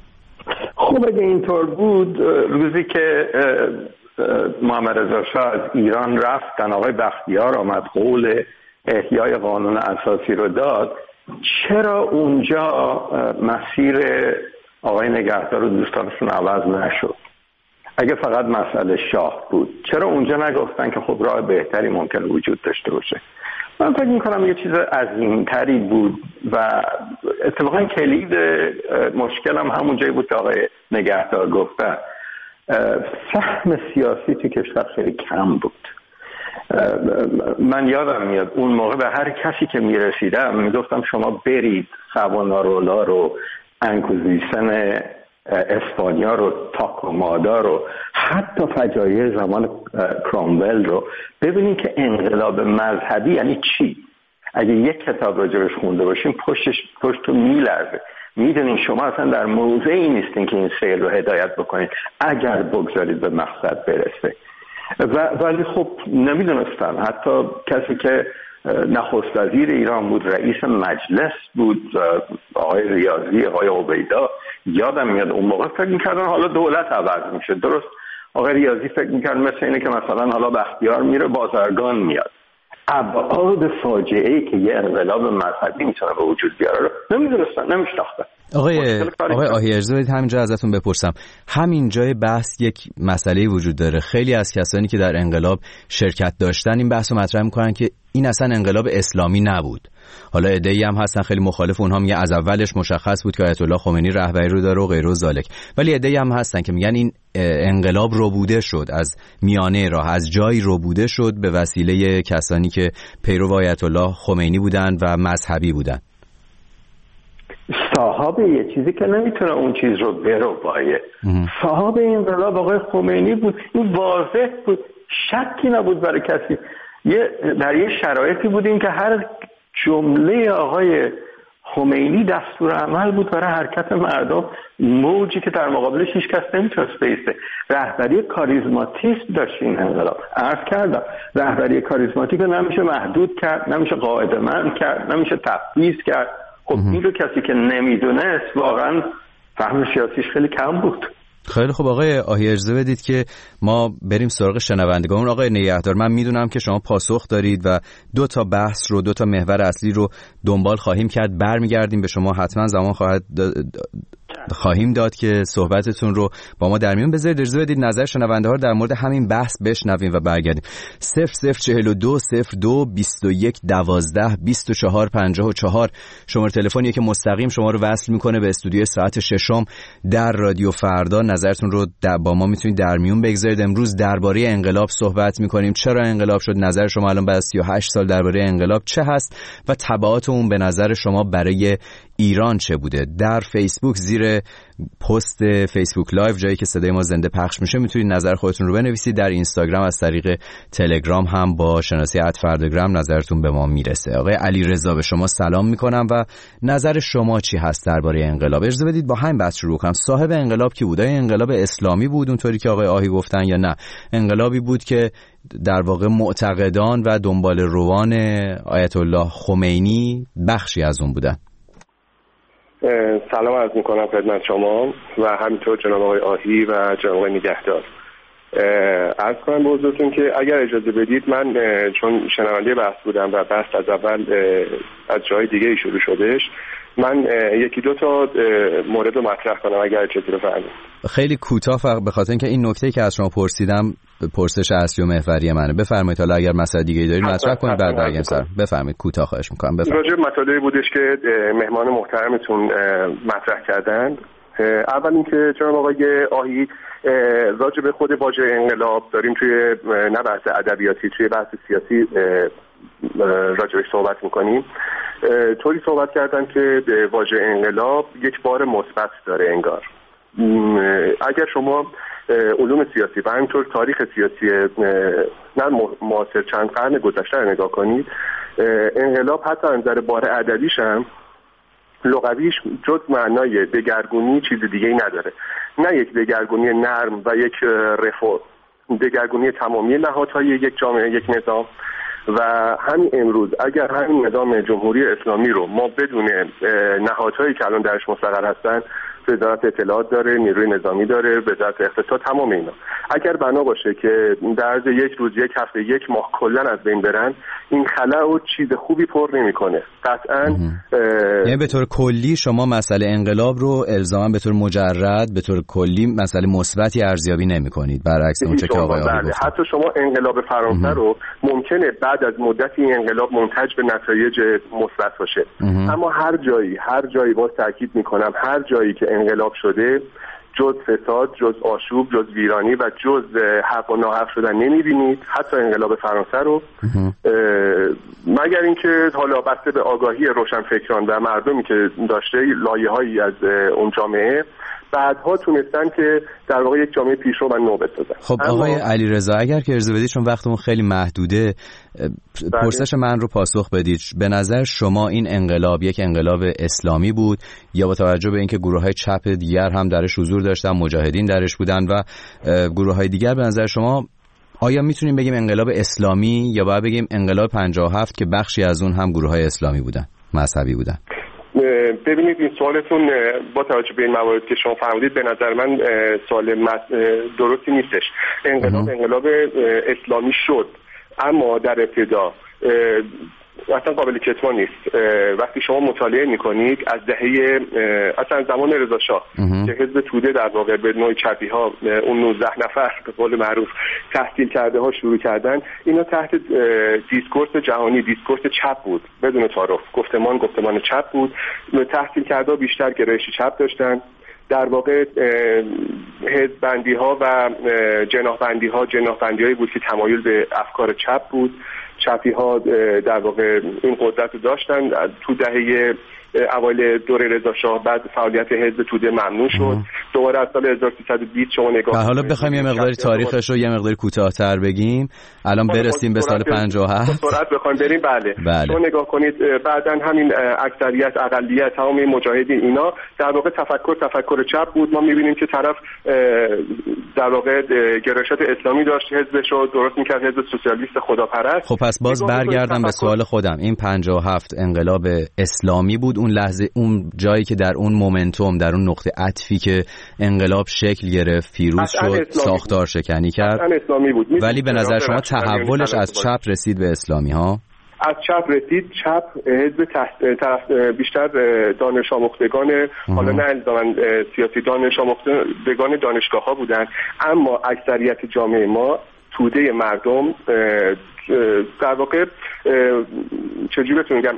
خب اگه اینطور بود روزی که محمد رضا شاه از ایران رفتن آقای بختیار آمد قول احیای قانون اساسی رو داد، چرا اونجا مسیر آقای نگهدار و دوستانشون عوض نشد؟ اگه فقط مسئله شاه بود چرا اونجا نگفتن که خب راه بهتری ممکن وجود داشته باشه؟ من فکر میکنم یه چیز عظیمتری بود و اتفاقا کلید مشکل هم همون جایی بود که آقای نگهدار گفتن، فهم سیاسی تو کشور خیلی کم بود. من یادم میاد اون موقع به هر کسی که میرسیدم میگفتم شما برید سوانارولا رو، انکوزیسن اسپانیا رو، تاکومادا رو، حتی فجایع زمان کرامول رو ببینید که انقلاب مذهبی یعنی چی. اگه یک کتاب راجبش خونده باشین پشتش پشتو میلرزه، میدونین شما اصلا در موضعی نیستین که این سیل رو هدایت بکنید اگر بگذارید به مقصد برسه. و ولی خب نمیدونستم، حتی کسی که نخست وزیر ایران بود، رئیس مجلس بود، آقای ریاضی، آقای عبیدا، یادم میاد اون موقع فکر میکردن حالا دولت عوض میشه. درست آقای ریاضی فکر میکرد مثل اینه که مثلا حالا بختیار میره بازرگان میاد. ابعاد فاجعه‌ای که یه انقلاب مذهبی میتونه به وجود بیاره رو نمیدونستن، نمیشناختن. آقای آقای آهی اجازه بدید همینجا ازتون بپرسم، همین جای بحث یک مسئله وجود داره. خیلی از کسانی که در انقلاب شرکت داشتن این بحثو مطرح میکنن که این اصلا انقلاب اسلامی نبود. حالا عده‌ای هم هستن خیلی مخالف، اونها میگن از اولش مشخص بود که آیت الله خمینی رهبری رو داره و غیره و ذالک. ولی عده‌ای هم هستن که میگن این انقلاب ربوده شد، از میانه راه، از جایی ربوده شد به وسیله کسانی که پیرو آیت الله خمینی بودن و مذهبی بودن. صاحب یه چیزی که نمیتونه اون چیز رو بربایه. صاحب انقلاب آقای خمینی بود، این واضح بود، شکی نبود برای کسی. یه در یه شرایطی بودیم که هر جمله آقای خمینی دستور عمل بود برای حرکت مردم، موجی که در مقابلش هیچ کس نمیتونست بیسته. رهبری کاریزماتیسم داشت این انقلاب. عرض کردم رهبری کاریزماتیک رو نمیشه محدود کرد، نمیشه قاعده‌مند کرد، نمیشه تفویض کرد. خب این رو کسی که نمیدونست واقعا فهم سیاسیش خیلی کم بود. خیلی خب آقای آهی اجازه بدید که ما بریم سراغ شنوندگان. آقای نگهدار، من میدونم که شما پاسخ دارید و دو تا بحث رو، دو تا محور اصلی رو دنبال خواهیم کرد. برمیگردیم به شما، حتما زمان خواهد خواهیم داد که صحبتتون رو با ما در میون بذارید. اجازه بدید نظر شنونده ها رو در مورد همین بحث بشنویم و برگردیم. صفر صفر چهل و دو صفر دو بیست و یک دوازده بیست و چهار پنجاه و چهار شماره تلفنیه که مستقیم شما رو وصل میکنه به استودیوی ساعت ششم در رادیو فردا. نظرتون رو با ما میتونید در میون بگذارید. امروز درباره انقلاب صحبت میکنیم. چرا انقلاب شد؟ نظر شما الان بعد از سی و هشت سال درباره انقلاب چه هست و تبعات اون به نظر شما برای ایران چه بوده؟ در فیسبوک زیر پست فیسبوک لایو جایی که صدای ما زنده پخش میشه میتونید نظر خودتون رو بنویسید. در اینستاگرام از طریق تلگرام هم با شناسی ات فرداگرام نظرتون به ما میرسه. آقای علی رضا به شما سلام میکنم و نظر شما چی هست درباره انقلاب؟ اجازه بدید با همین بحث شروع کنم. صاحب انقلاب کی بود؟ انقلاب اسلامی بود اونطوری که آقای آهی گفتن یا نه انقلابی بود که در واقع معتقدان و دنبال روان آیت الله خمینی بخشی از اون بودن؟ سلام عرض میکنم خدمت شما و همینطور جناب آقای آهی و جناب آقای نگهدار. عرض کنم به حضورتون که اگر اجازه بدید من چون شنونده بحث بودم و بحث از اول از جای دیگه شروع شدش، من یکی دو تا مورد رو مطرح کنم اگر اجازه بفرمایید. خیلی کوتاه فقط به خاطر اینکه این نکته‌ای که از شما پرسیدم پرسش اصلی و محوری منه. بفرمایید حالا اگر مسئله دیگه‌ای دارید مطرح کنید بعد برگردیم سر. بفرمایید کوتاه خواهش می‌کنم. راجع به مطالبی بودش که مهمان محترمتون مطرح کردند. اول اینکه جناب آقای آهی راجع به خود واژه انقلاب داریم توی نه بحث ادبیاتی، توی بحث سیاسی راجعش صحبت می‌کنیم. طوری صحبت کردن که واژه انقلاب یک بار مثبت داره انگار. اگر شما علوم سیاسی و همینطور تاریخ سیاسی نه معاصر چند قرن گذشته رو نگاه کنید، انقلاب حتی از نظر بار ادبیش هم لغویش جز معنای دگرگونی چیز دیگه‌ای نداره. نه یک دگرگونی نرم و یک رفورم، دگرگونی تمامی نهادهای یک جامعه، یک نظام. و همین امروز اگر همین نظام جمهوری اسلامی رو ما بدون نهادهایی که الان درش مستقر هستن، وزارت اطلاعات داره، نیروی نظامی داره، وزارت اقتصاد، تمام اینا، اگر بنا باشه که در عرض یک روز، یک هفته، یک ماه کلا از بین برن، این خلا و چیز خوبی پر نمیکنه قطعا. یعنی به طور کلی شما مسئله انقلاب رو الزاما به طور مجرد به طور کلی مسئله مثبتی ارزیابی نمیکنید، برعکس اون چه که آقای آقای گفتن. حتی شما انقلاب فرانسه رو ممکنه بعد از مدتی این انقلاب منتج به نتایج مثبت باشه، اما هر جایی هر جایی باز تاکید میکنم هر جایی که انقلاب شده جز فساد، جز آشوب، جز ویرانی و جز حق و ناحق شدن نمیبینید، حتی انقلاب فرانسه رو، مگر اینکه حالا بسته به آگاهی روشنفکران و مردمی که داشته لایه‌هایی از اون جامعه بعدها تونستن که در واقع یک جامعه پیشرو و نو بسازن. خب آقای علیرضا اگر که اجازه بدید چون وقتمون خیلی محدوده، پرسش من رو پاسخ بدید. به نظر شما این انقلاب یک انقلاب اسلامی بود یا با توجه به اینکه گروه‌های چپ دیگر هم درش حضور داشتن، مجاهدین درش بودن و گروه‌های دیگر، به نظر شما آیا میتونیم بگیم انقلاب اسلامی یا باید بگیم انقلاب پنجاه و هفت که بخشی از اون هم گروه‌های اسلامی بودن، مذهبی بودن؟ ببینید این سوالتون با توجه به این موارد که شما فرمودید به نظر من سوال درستی نیستش. انقلاب انقلاب اسلامی شد، اما در ابتدا اصلا قابل کتمان نیست. وقتی شما مطالعه میکنید از دهه اصلا زمان رضا شاه که حزب توده در واقع به نوع چپی ها اون نوزده نفر به قول معروف تحصیل کرده ها شروع کردن، اینا تحت دیسکورس جهانی، دیسکورس چپ بود بدون تعارف، گفتمان گفتمان چپ بود. تحصیل کرده ها بیشتر گرایش چپ داشتن، در واقع حزب بندی ها و جناح بندی ها جناح بندی هایی بود که تمایل به افکار چپ بود. چپی ها در واقع این قدرت رو داشتن. تو دهه اوایل دوره رضا شاه بعد فعالیت حزب توده ممنوع شد. دوباره از سال هزار و سیصد و بیست شما نگاه حالا بخوایم یه مقداری تاریخش رو یه مقداری کوتاه‌تر بگیم، الان برسیم به سال پنجاه و هفت سرعت بخوایم بریم. بله, بله. شما نگاه کنید بعداً همین اکثریت اقلیت تمام این مجاهدین اینا در واقع تفکر تفکر چپ بود. ما می‌بینیم که طرف در واقع گرایشات اسلامی داشت، حزبش رو درست می‌کرد، حزب سوسیالیست خداپرست. خب پس باز برگردم به سوال خودم، این پنجاه و هفت انقلاب اسلامی بود اون لحظه، اون جایی که در اون مومنتوم، در اون نقطه عطفی که انقلاب شکل گرفت، پیروز شد، ساختار شکنی کرد، اسلامی بود. ولی به نظر شما تحولش از چپ رسید به اسلامی ها؟ از چپ رسید. چپ حزب طرف بیشتر دانش آموختگان، حالا نه الزاماً سیاسی، دانش آموختگان دانشگاه ها بودن، اما اکثریت جامعه ما، توده مردم در واقع چجوری بهتون میگم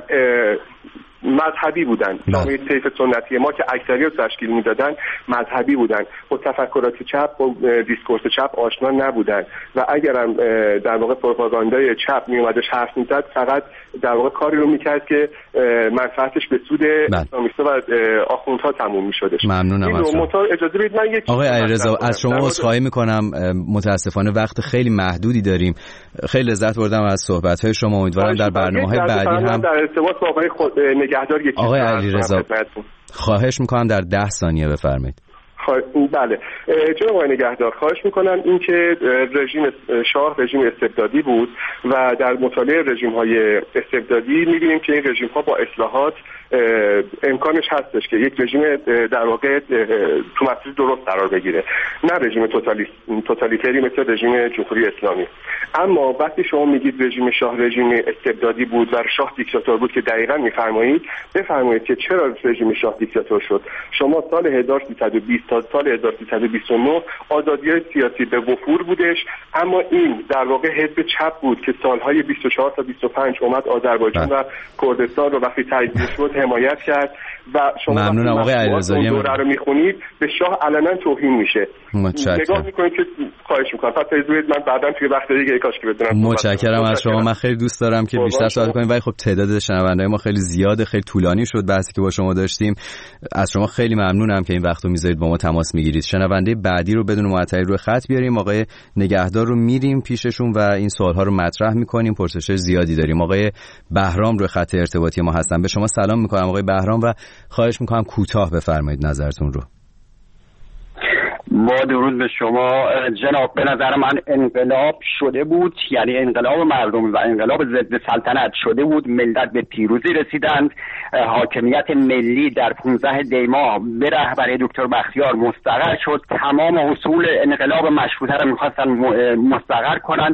مذهبی بودن. جامعه طیف سنتی ما که اکثریت تشکیل میدادن مذهبی بودن، با تفکرات چپ و دیسکورس چپ آشنا نبودن و اگرم در واقع پروپاگاندای چپ میومدش حرف میزد فقط در واقع کاری رو میکرد که منفعتش به سود اسلامیستا و آخوندها تموم میشدش. ممنونم از شما. اجازه بدید من یک آقای علیرضا از شما عذرخواهی میکنم، متاسفانه وقت خیلی محدودی داریم. خیلی لذت بردم از صحبت‌های شما، امیدوارم در برنامه‌های بعدی هم در ارتباط با آقای خود نگهدار یک آقای علیرضا خواهش میکنم در ده ثانیه بفرمایید. بله جناب آقای نگهدار، خواهش میکنم این که رژیم شاه رژیم استبدادی بود و در مطالعه رژیم های استبدادی میبینیم که این رژیم ها با اصلاحات امکانش هستش که یک رژیم در واقع تو مسیر درست قرار بگیره، نه رژیم توتالیتری مثل رژیم جمهوری اسلامی. اما وقتی شما میگید رژیم شاه رژیم استبدادی بود و شاه دیکتاتور بود که دقیقاً میفرمایید، بفرمایید که چرا رژیم شاه دیکتاتور شد. شما سال هزار و سیصد و بیست تا سال هزار و سیصد و بیست و نه آزادی‌های سیاسی به وفور بودش، اما این در واقع حزب چپ بود که سالهای بیست و چهار تا بیست و پنج اومد آذربایجان و کردستان رو وقتی تجزیه شد حمایت کرد و شما ممنونم آقای علیرضا دوره رو میخونید به شاه علنا توهین میشه. نگاه میکنید که خواهش میکنم پس اجازه من بعداً توی وقت دیگه کاش که بدونم. متشکرم از شما. من خیلی دوست دارم که بیشتر صحبت کنیم ولی خب تعداد شنونده‌های ما خیلی زیاده، خیلی طولانی شد بحثی که با شما داشتیم. از شما خیلی ممنونم که این وقتو میذارید با ما تماس میگیرید. شنونده بعدی رو بدون معطلی روی خط بیاریم، آقای نگهدار رو میریم پیششون و این سوال‌ها رو مطرح میکنیم. پرسش‌های زیادی داریم. آقای بهرام روی خط ارتباطی ما هستن. به شما سلام میکنم آقای بهرام و خواهش میکنم کوتاه بفرمایید نظرتون رو. با درود به شما جناب، به نظر من انقلاب شده بود، یعنی انقلاب مردم و انقلاب ضد سلطنت شده بود، ملت به پیروزی رسیدند، حاکمیت ملی در پانزده دی ماه به رهبری دکتر بختیار مستقر شد، تمام اصول انقلاب مشروطه را می‌خواستن مستقر کنند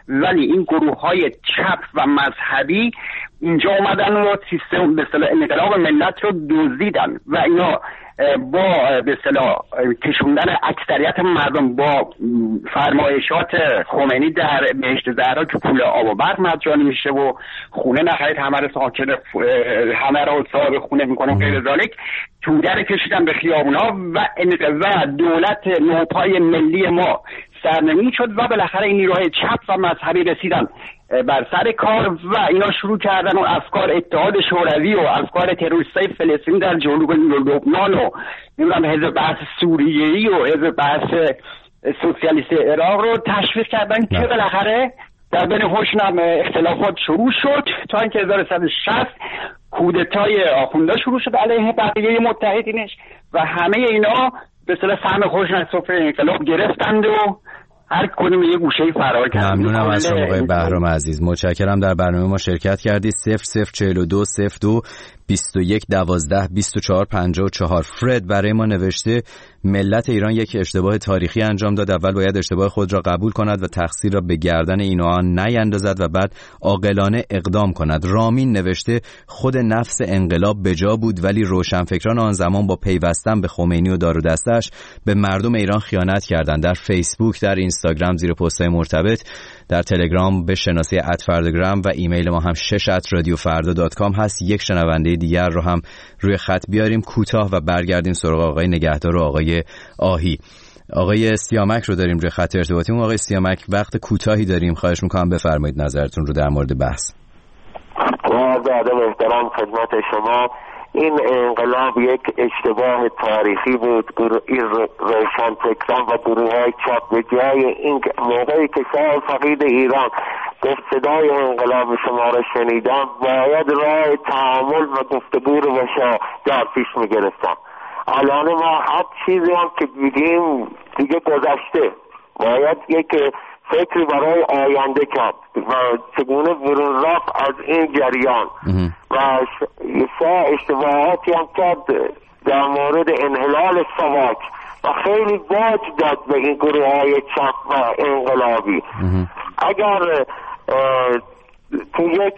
ولی این گروه های چپ و مذهبی اینجا اومدن و سیستم به اصطلاح انقلاب ملت رو دزدیدن و اینا با به اصطلاح کشوندن اکثریت مردم با فرمایشات خمینی در بهشت زهرا که پول آب و برق مجانی میشه و خونه نخرید همه رو ساکن همه رو صاحب خونه میکنه غیر ذالک توده رو کشیدن به خیابونا و و دولت نوپای ملی ما سرنگون شد و بالاخره این نیروهای چپ و مذهبی رسیدن بر سر کار و اینا شروع کردن و افکار اتحاد شوروی و افکار تروریستای فلسطین در جنوب لبنان و نمیدونم حزب بحث سوریه‌ای و حزب بحث سوسیالیست عراق رو تشویق کردن که بالاخره در بین حسن اختلافات شروع شد تا اینکه هزار و سیصد و شصت کودتای آخوندا شروع شد علیه بقیه متحدینش و همه اینا به اصطلاح سهم خودشون از سفره انقلاب گرفتند و هر کدوم یه گوشه فرار کردن. ممنونم از شما آقای بهرام عزیز، متشکرم در برنامه ما شرکت کردید. صفر صفر چهل و دو صفر دو بیست و یک دوازده بیست و چهار پنجاه و چهار. فرد برای ما نوشته ملت ایران یک اشتباه تاریخی انجام داد، اول باید اشتباه خود را قبول کند و تقصیر را به گردن این و آن نیندازد و بعد عاقلانه اقدام کند. رامین نوشته خود نفس انقلاب بجا بود ولی روشنفکران آن زمان با پیوستن به خمینی و دار و دستش به مردم ایران خیانت کردند. در فیسبوک، در اینستاگرام زیر پست‌های مرتبط، در تلگرام به شناسه ات فرداگرام و ایمیل ما هم شش ات رادیو فردا دات کام هست. یک شنونده دیگر رو هم روی خط بیاریم کوتاه و برگردیم سراغ آقای نگهدار و آقای آهی. آقای سیامک رو داریم روی خط ارتباطیمون. آقای سیامک وقت کوتاهی داریم، خواهش میکنم بفرمایید نظرتون رو در مورد بحث. با ادب احترام خدمت شما، این انقلاب یک اشتباه تاریخی بود. این روشنفکران و گروه‌های چپ به جای این موقعی که شاه فقید ایران گفت صدای انقلاب شما را شنیدم، باید راه تعامل و گفتگو رو با شاه در پیش می‌گرفتم. الان ما هر چیزی هم که بگیم دیگه گذشته، باید یک فکری برای آینده کرد و چگونه برون رفت از این جریان و سه اشتباهاتی هم کرد در مورد انحلال سواک و خیلی باج داد به این گروه های چپ و انقلابی. اگر تو یک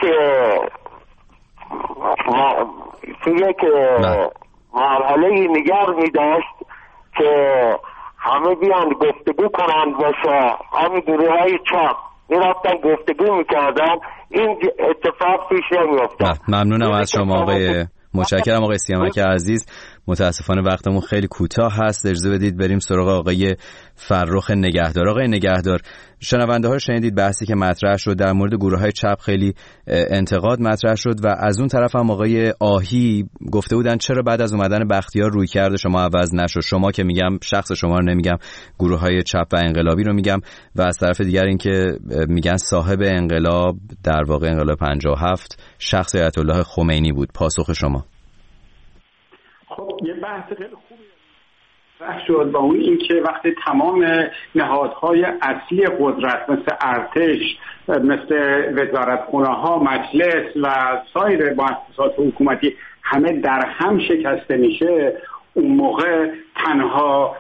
تو یک مرحله نگر می داشت که همه بیان گفتگو کنند باشه، همه گروه های چپ میرفتن گفتگو میکردن، این اتفاق پیش نمیافتاد. ممنونم از شما آقای متشکرم آقای سیامک عزیز. متاسفانه وقتمون خیلی کوتاه هست، اجازه بدید بریم سراغ آقای فرخ نگهدار. آقای نگهدار، شنونده ها رو شنیدید، بحثی که مطرح شد در مورد گروه‌های چپ خیلی انتقاد مطرح شد و از اون طرف هم آقای آهی گفته بودن چرا بعد از اومدن بختیار رویکرد شما عوض نشد. شما که میگم شخص شما رو نمیگم، گروه‌های چپ و انقلابی رو میگم، و از طرف دیگر این که میگن صاحب انقلاب در واقع انقلاب پنجاه و هفت شخص آیت الله خمینی بود. پاسخ شما؟ خب یه بحث خیلی خوبی مطرح شد و اون این که وقتی تمام نهادهای اصلی قدرت مثل ارتش، مثل وزارتخونه ها، مجلس و سایر مؤسسات حکومتی همه در هم شکسته میشه، اون موقع تنها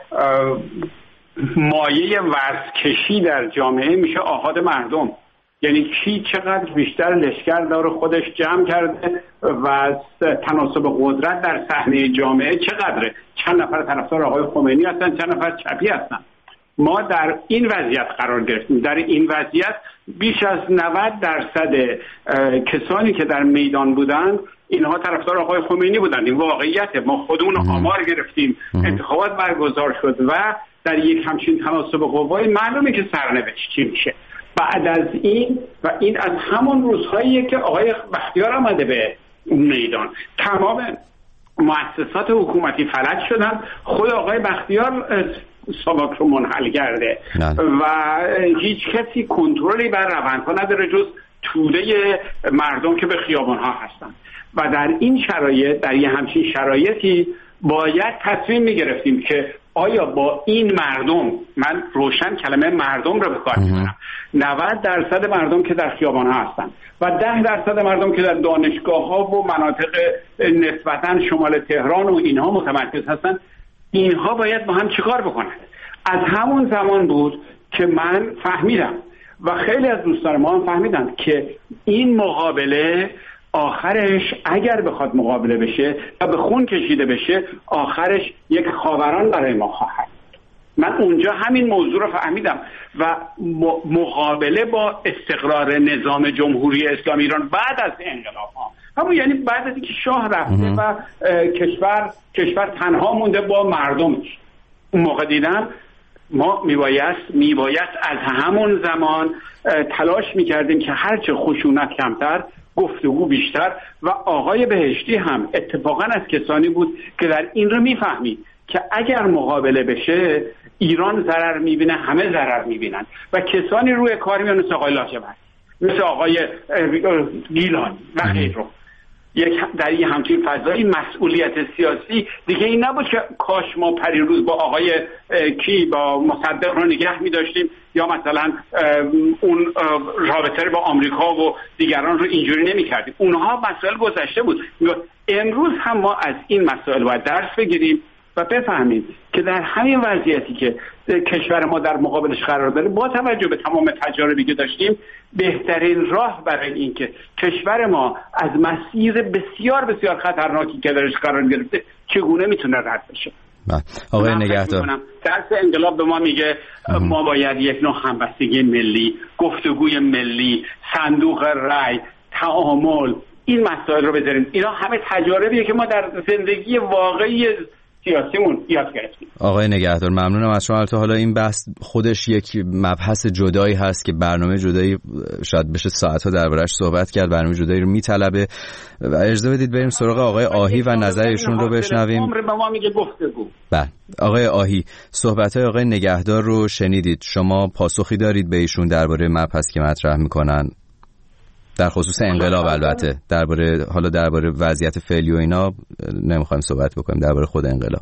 مایه وزکشی در جامعه میشه آحاد مردم. یعنی کی چقدر بیشتر لشکر داره خودش جمع کرده و تناسب قدرت در صحنه جامعه چقدره، چند نفر طرفدار آقای خمینی هستن، چند نفر چپی هستن. ما در این وضعیت قرار گرفتیم. در این وضعیت بیش از نود درصد کسانی که در میدان بودند اینها طرفدار آقای خمینی بودند. این واقعیته. ما خودمون آمار گرفتیم، انتخابات برگزار شد و در یک همچین تناسب قوای معلومه که سرنوشت چی میشه. بعد از این و این از همون روزهایی که آقای بختیار آمده به میدان، تمام مؤسسات حکومتی فلج شدن، خود آقای بختیار ساواک رو منحل کرده و هیچ کسی کنترلی بر روندها نداره جز توده مردم که به خیابان‌ها هستن. و در این شرایط، در یه همچین شرایطی باید تصمیم می‌گرفتیم که آیا با این مردم، من روشن کلمه مردم رو به کار می‌برم، نود درصد مردم که در خیابان‌ها هستن و ده درصد مردم که در دانشگاه‌ها و مناطق نسبتاً شمال تهران و اینها متمرکز هستن، اینها باید با هم چیکار بکنن. از همون زمان بود که من فهمیدم و خیلی از دوستان ما هم فهمیدن که این مقابله آخرش اگر بخواد مقابله بشه و به خون کشیده بشه آخرش یک خاوران برای ما خواهد. من اونجا همین موضوع رو فهمیدم و مقابله با استقرار نظام جمهوری اسلامی ایران بعد از انقلاب ها، همون یعنی بعد از اینکه شاه رفته و کشور کشور تنها مونده با مردمش، اون موقع دیدم ما میبایست میبایست از همون زمان تلاش میکردیم که هرچه خشونت کمتر، گفتگو بیشتر. و آقای بهشتی هم اتفاقا از کسانی بود که در این رو میفهمید که اگر مقابله بشه ایران ضرر میبینه، همه ضرر میبینن و کسانی روی کار میان مثل آقای لاجوردی، مثل آقای گیلانی و غیره. یک در این همچین فضایی مسئولیت سیاسی دیگه این نبود که کاش ما پریروز با آقای کی با مصدق رو نگه می‌داشتیم یا مثلا اون رابطه با آمریکا و دیگران رو اینجوری نمی‌کردیم. اونها مسائل گذشته بود. امروز هم ما از این مسائل باید درس بگیریم و بفهمیم که در همین وضعیتی که کشور ما در مقابلش قرار داره، با توجه به تمام تجاربی که داشتیم، بهترین راه برای این که کشور ما از مسیر بسیار بسیار خطرناکی که درش قرار گرفته چگونه میتونه رد بشه. آقای نگهدار، درس انقلاب به ما میگه ما باید یک نوع همبستگی ملی، گفتگوی ملی، صندوق رای، تعامل، این مسائل رو بذاریم. اینا همه تجاربیه که ما در زندگی واقعی سیاسیمون یاد گرفتیم. آقای نگهدار ممنونم از شما. البته حالا این بحث خودش یک مبحث جدایی هست که برنامه جدایی شاید بشه ساعت‌ها دربارش صحبت کرد، برنامه جدایی رو میطلبه و اجازه بدید بریم سراغ آقای آهی و نظرشون رو بشنویم. عمر به ما میگه گفتگو. بله آقای آهی، صحبت‌های آقای نگهدار رو شنیدید، شما پاسخی دارید به ایشون درباره مبحثی که مطرح میکنن در خصوص انقلاب؟ البته درباره حالا درباره وضعیت فعلی و اینا نمیخوایم صحبت بکنیم، درباره خود انقلاب.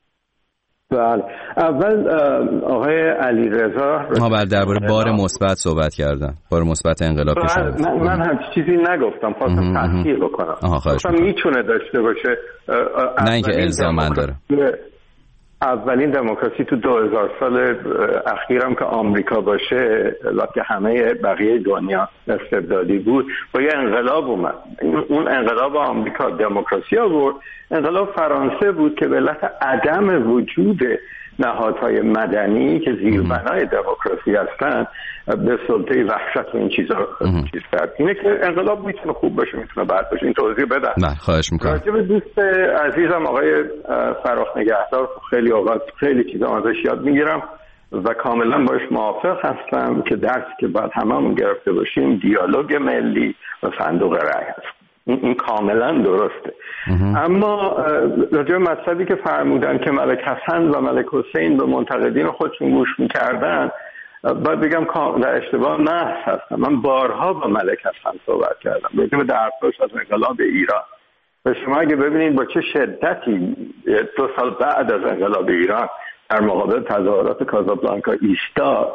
بله، اول آقای علیرضا ما بعد درباره بار مثبت صحبت کردن، بار مثبت انقلاب. من, من هم چیزی نگفتم، خواستم تصحیح بکنم. خواستم میتونه داشته باشه، نه اینکه الزاماً داره. اولین دموکراسی تو دو هزار سال اخیرم که آمریکا باشه، وقتی همه بقیه دنیا استبدادی بود، با یه انقلاب اومد. اون انقلاب آمریکا دموکراسی آورد. انقلاب فرانسه بود که به علت عدم وجود نهادهای مدنی که زیربنای دموکراسی هستن به سلطه وحشت و این چیزا چیز کرد. اینه که انقلاب میتونه خوب باشه، میتونه بد باشه. این توضیح بدم. نه خواهش میکنم. راجع به دوست عزیزم آقای فراخ نگهدار خیلی اوقات خیلی چیزا ازش یاد میگیرم و کاملا باش موافق هستم که درسی که باید هممون گرفته باشیم دیالوگ ملی و صندوق رای هست. این کاملا درسته. اما راجع به مطلبی که فرمودن که ملک حسن و ملک حسین به منتقدین خودشون گوش میکردن، باید بگم در اشتباه محض هستم. من بارها با ملک حسن صحبت کردم راجع به درساش از انقلاب ایران و شما اگه ببینید با چه شدتی دو سال بعد از انقلاب ایران در مقابل تظاهرات کازابلانکا ایستاد،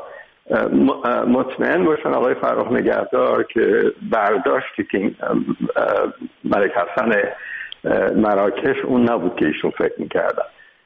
مطمئن باشن آقای فرخ نگهدار که برداشتی که ملک حسن مراکش اون نبود که ایشون فکر میکردن.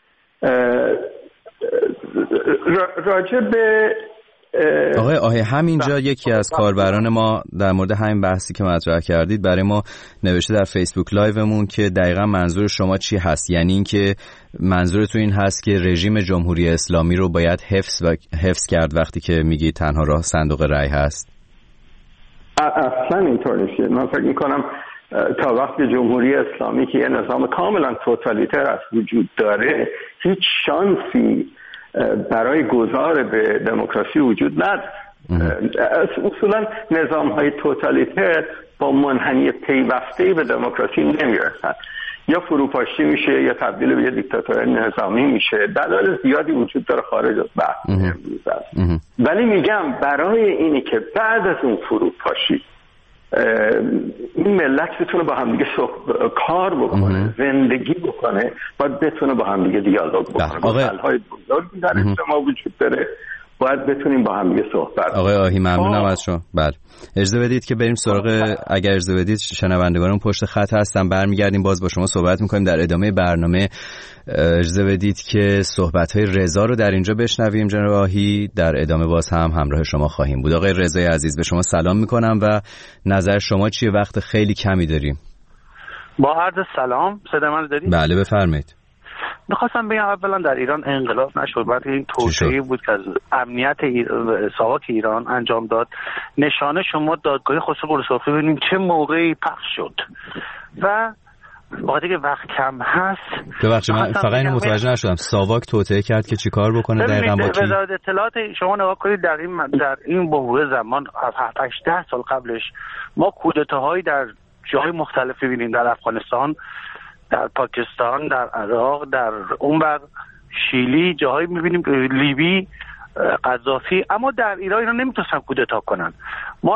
راجع به آقای آهی همینجا یکی از کاربران ما در مورد همین بحثی که مطرح کردید برای ما نوشته در فیسبوک لایومون که دقیقا منظور شما چی هست، یعنی این که منظورتون این هست که رژیم جمهوری اسلامی رو باید حفظ و حفظ کرد وقتی که میگی تنها راه صندوق رای هست؟ اصلا اینطور نیست. من فکر میکنم تا وقتی جمهوری اسلامی که یه نظام کاملا توتالیتر است وجود داره، هیچ شانسی برای گذار به دموکراسی وجود نداره. اصولا نظام های توتالیتر با منحنی پیوسته به دموکراسی نمیرسن، یا فروپاشی میشه یا تبدیل به یه دیکتاتوری نظامی میشه. دلایل زیادی وجود داره خارج از بحث امروز است. ولی میگم برای اینی که بعد از اون فروپاشی این ملت بتونه با همدیگه کار بکنه، زندگی بکنه، باید بتونه با همدیگه دیالوگ بکنه. مسائل های بزرگی در اجتماع وجود داره، باید بتونیم با هم یه صحبت. آقای آهی ممنونم از شما. بله اجازه بدید که بریم سراغ، اگر اجازه بدید شنوندگانمون پشت خط هستن، برمیگردیم باز با شما صحبت میکنیم در ادامه برنامه. اجازه بدید که صحبت‌های رضا رو در اینجا بشنویم. جناب آهی در ادامه باز هم همراه شما خواهیم بود. آقای رضای عزیز به شما سلام میکنم و نظر شما چیه؟ وقت خیلی کمی داریم. با عرض سلام، صدا من دارید؟ بله بفرمایید. میخواستم بگم اولا در ایران انقلاب نشد، بلکه این توطئه‌ای بود که از امنیت ساواک ایران انجام داد. نشانه شما دادگاه خسرو قرصافی ببینید چه موقعی پخش شد و وقتی که وقت کم هست. ببخشید من فقط اینو متوجه نشدم، ساواک توطئه کرد که چیکار بکنه دقیقاً با کی؟ وزارت اطلاعات شما نگاه کنید در این در این بحران زمان هفت هشت سال قبلش ما کودتاهایی در جای مختلفی ببینیم، در افغانستان، در پاکستان، در عراق، در اونور شیلی، جاهایی می‌بینیم لیبی، قذافی، اما در ایران اینا نمیتونستن کودتا کنن. ما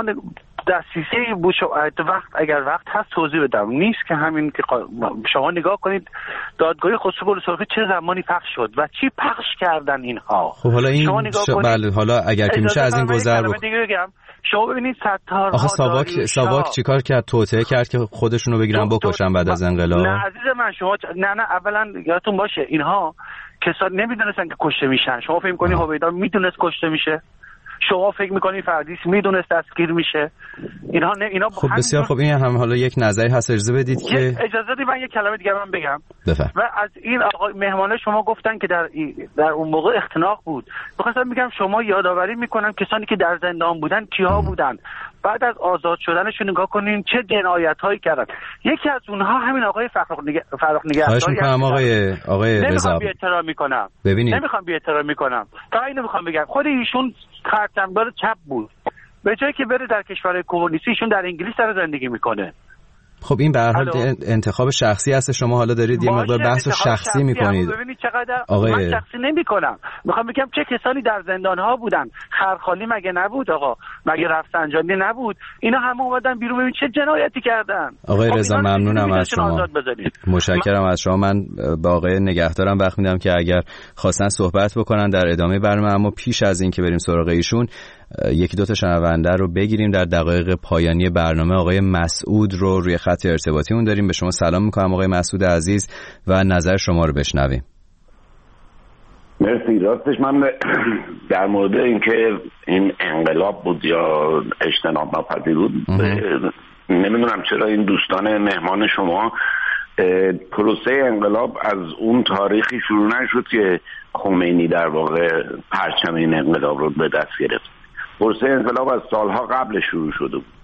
دسترسی بود وقت اگر وقت هست توضیح بدم، نیست که همین که شما نگاه کنید دادگاه خسرو قرصافی چه زمانی پخش شد و چی پخش کردن اینها. خب حالا این ش... بله حالا اگر که میشه از این گذر بکنم بگم شما ببینید ستارها. آخه ساواک ساواک چیکار کرد؟ توطئه کرد که خودشونو بگیرن بکشن بعد از انقلاب. نه عزیز من شما نه نه اولا یادتون باشه اینها کسا نمیدونستن که کشته میشن. شما فکر می‌کنید هویدا میدونست کشته میشه؟ شما فکر میکنید فردیس میدونست دستگیر میشه؟ اینها نه اینا خب بسیار خب این هم حالا یک نظری هست. اجازه بدید که اجازه بدید من یک کلمه دیگه من بگم. بفرم. و از این آقای مهمانه شما گفتن که در در اون موقع اختناق بود. می‌خواستم بگم شما یادآوری میکنم کسانی که در زندان بودن کیها بودن، بعد از آزاد شدنشون نگاه کنین چه جنایت‌هایی کردن. یکی از اونها همین آقای فرخ نگ... فرخ نگهداری. خواهش می‌کنم آقای آقای رضا. نمیخوام بی‌احترامی کنم. ببینید نمیخوام بی‌احترامی کنم. تا اینو میخوام بگم خود ایشون خرطنبار چپ بود. به جایی که بره در کشورهای کمونیستی ایشون در انگلیس داره زندگی میکنه. خب این به هر حال انتخاب شخصی هست. شما حالا دارید یه مقدار بحث شخصی میکنید. ببینید چقدر آقای... من شخصی نمیکنم. میخوام بگم چه کسانی در زندان ها بودن. خرخالی مگه نبود آقا؟ مگه رفسنجانی نبود؟ اینا همه اومدن بیرون، ببین چه جنایتی کردن. آقای رضا ممنونم از شما. متشکرم من... از شما. من با آقای نگهدارم وقت میدم که اگر خواستن صحبت بکنن در ادامه برنامه، اما پیش از این که بریم سراغ ایشون یکی دو تا شنونده رو بگیریم. در دقایق پایانی برنامه آقای مسعود رو روی خط ارتباطیمون داریم. به شما سلام میکنم آقای مسعود عزیز و نظر شما رو بشنویم. مرسی. راستش من در مورد اینکه این انقلاب بود یا اجتناب ناپذیر بود نمیدونم چرا این دوستان مهمان شما پروسه انقلاب از اون تاریخی شروع نشد که خمینی در واقع پرچم این انقلاب رو به دست گرفت. پروسه انقلاب از سالها قبل شروع شده بود.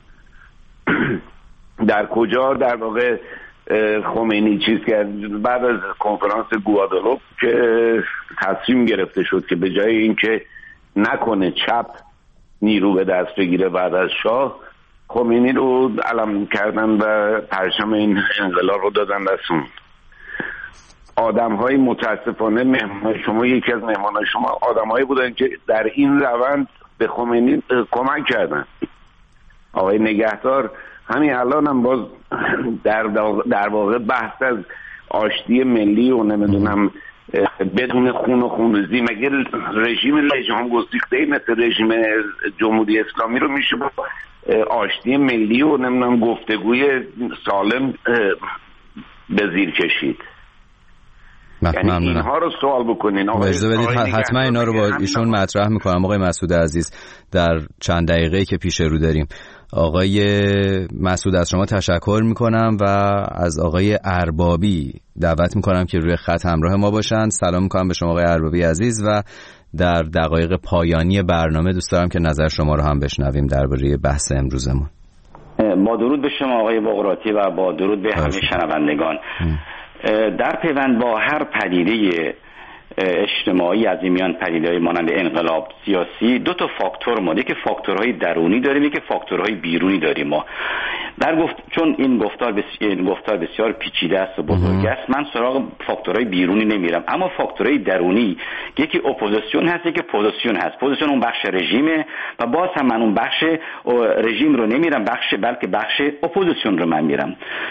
در کجا در واقع خمینی چیز کرد؟ بعد از کنفرانس گوادالوپ که تصمیم گرفته شد که به جای اینکه نکنه چپ نیرو به دست بگیره بعد از شاه، خمینی رو علم کردن و پرچم این انقلاب رو دادن دستون. آدم های متاسفانه مهمان شما، یکی از مهمان شما آدم هایی بودن که در این روند به خمینی کمک کردن. آقای نگهدار همین الان هم باز در, در واقع بحث از آشتی ملی و نمیدونم بدون خون و خونریزی، مگه رژیم لژیون گسیخته مثل رژیم جمهوری اسلامی رو میشه با آشتی ملی و نمیدونم گفتگوی سالم به زیر کشید؟ یعنی اینها رو سوال بکنین. اجازه بدید حتما اینا رو با ایشون مطرح میکنم. آقای مسعود عزیز در چند دقیقه‌ای که پیش رو داریم. آقای مسعود از شما تشکر میکنم و از آقای اربابی دعوت میکنم که روی خط همراه ما باشن. سلام میکنم به شما آقای اربابی عزیز و در دقایق پایانی برنامه دوست دارم که نظر شما رو هم بشنویم درباره بحث امروزمون. با درود به شما آقای بقراطی و با درود به همه شنوندگان. در پیوند با هر پدیده اجتماعی از این میان پدیده‌های مانند انقلاب سیاسی دو تا فاکتور ما، یکی فاکتورهای درونی داریم، یکی فاکتورهای بیرونی داریم. ما در گفت چون این گفتار بسیار گفتار بسیار پیچیده است و بزرگ است، من سراغ فاکتورهای بیرونی نمیرم، اما فاکتورهای درونی یکی اپوزیسیون هست، یکی پوزیسیون هست. پوزیسیون اون بخش رژیمه و باز هم من اون بخش رژیم رو نمیرم، بخش بلکه بخش اپوزیسیون رو من میرم.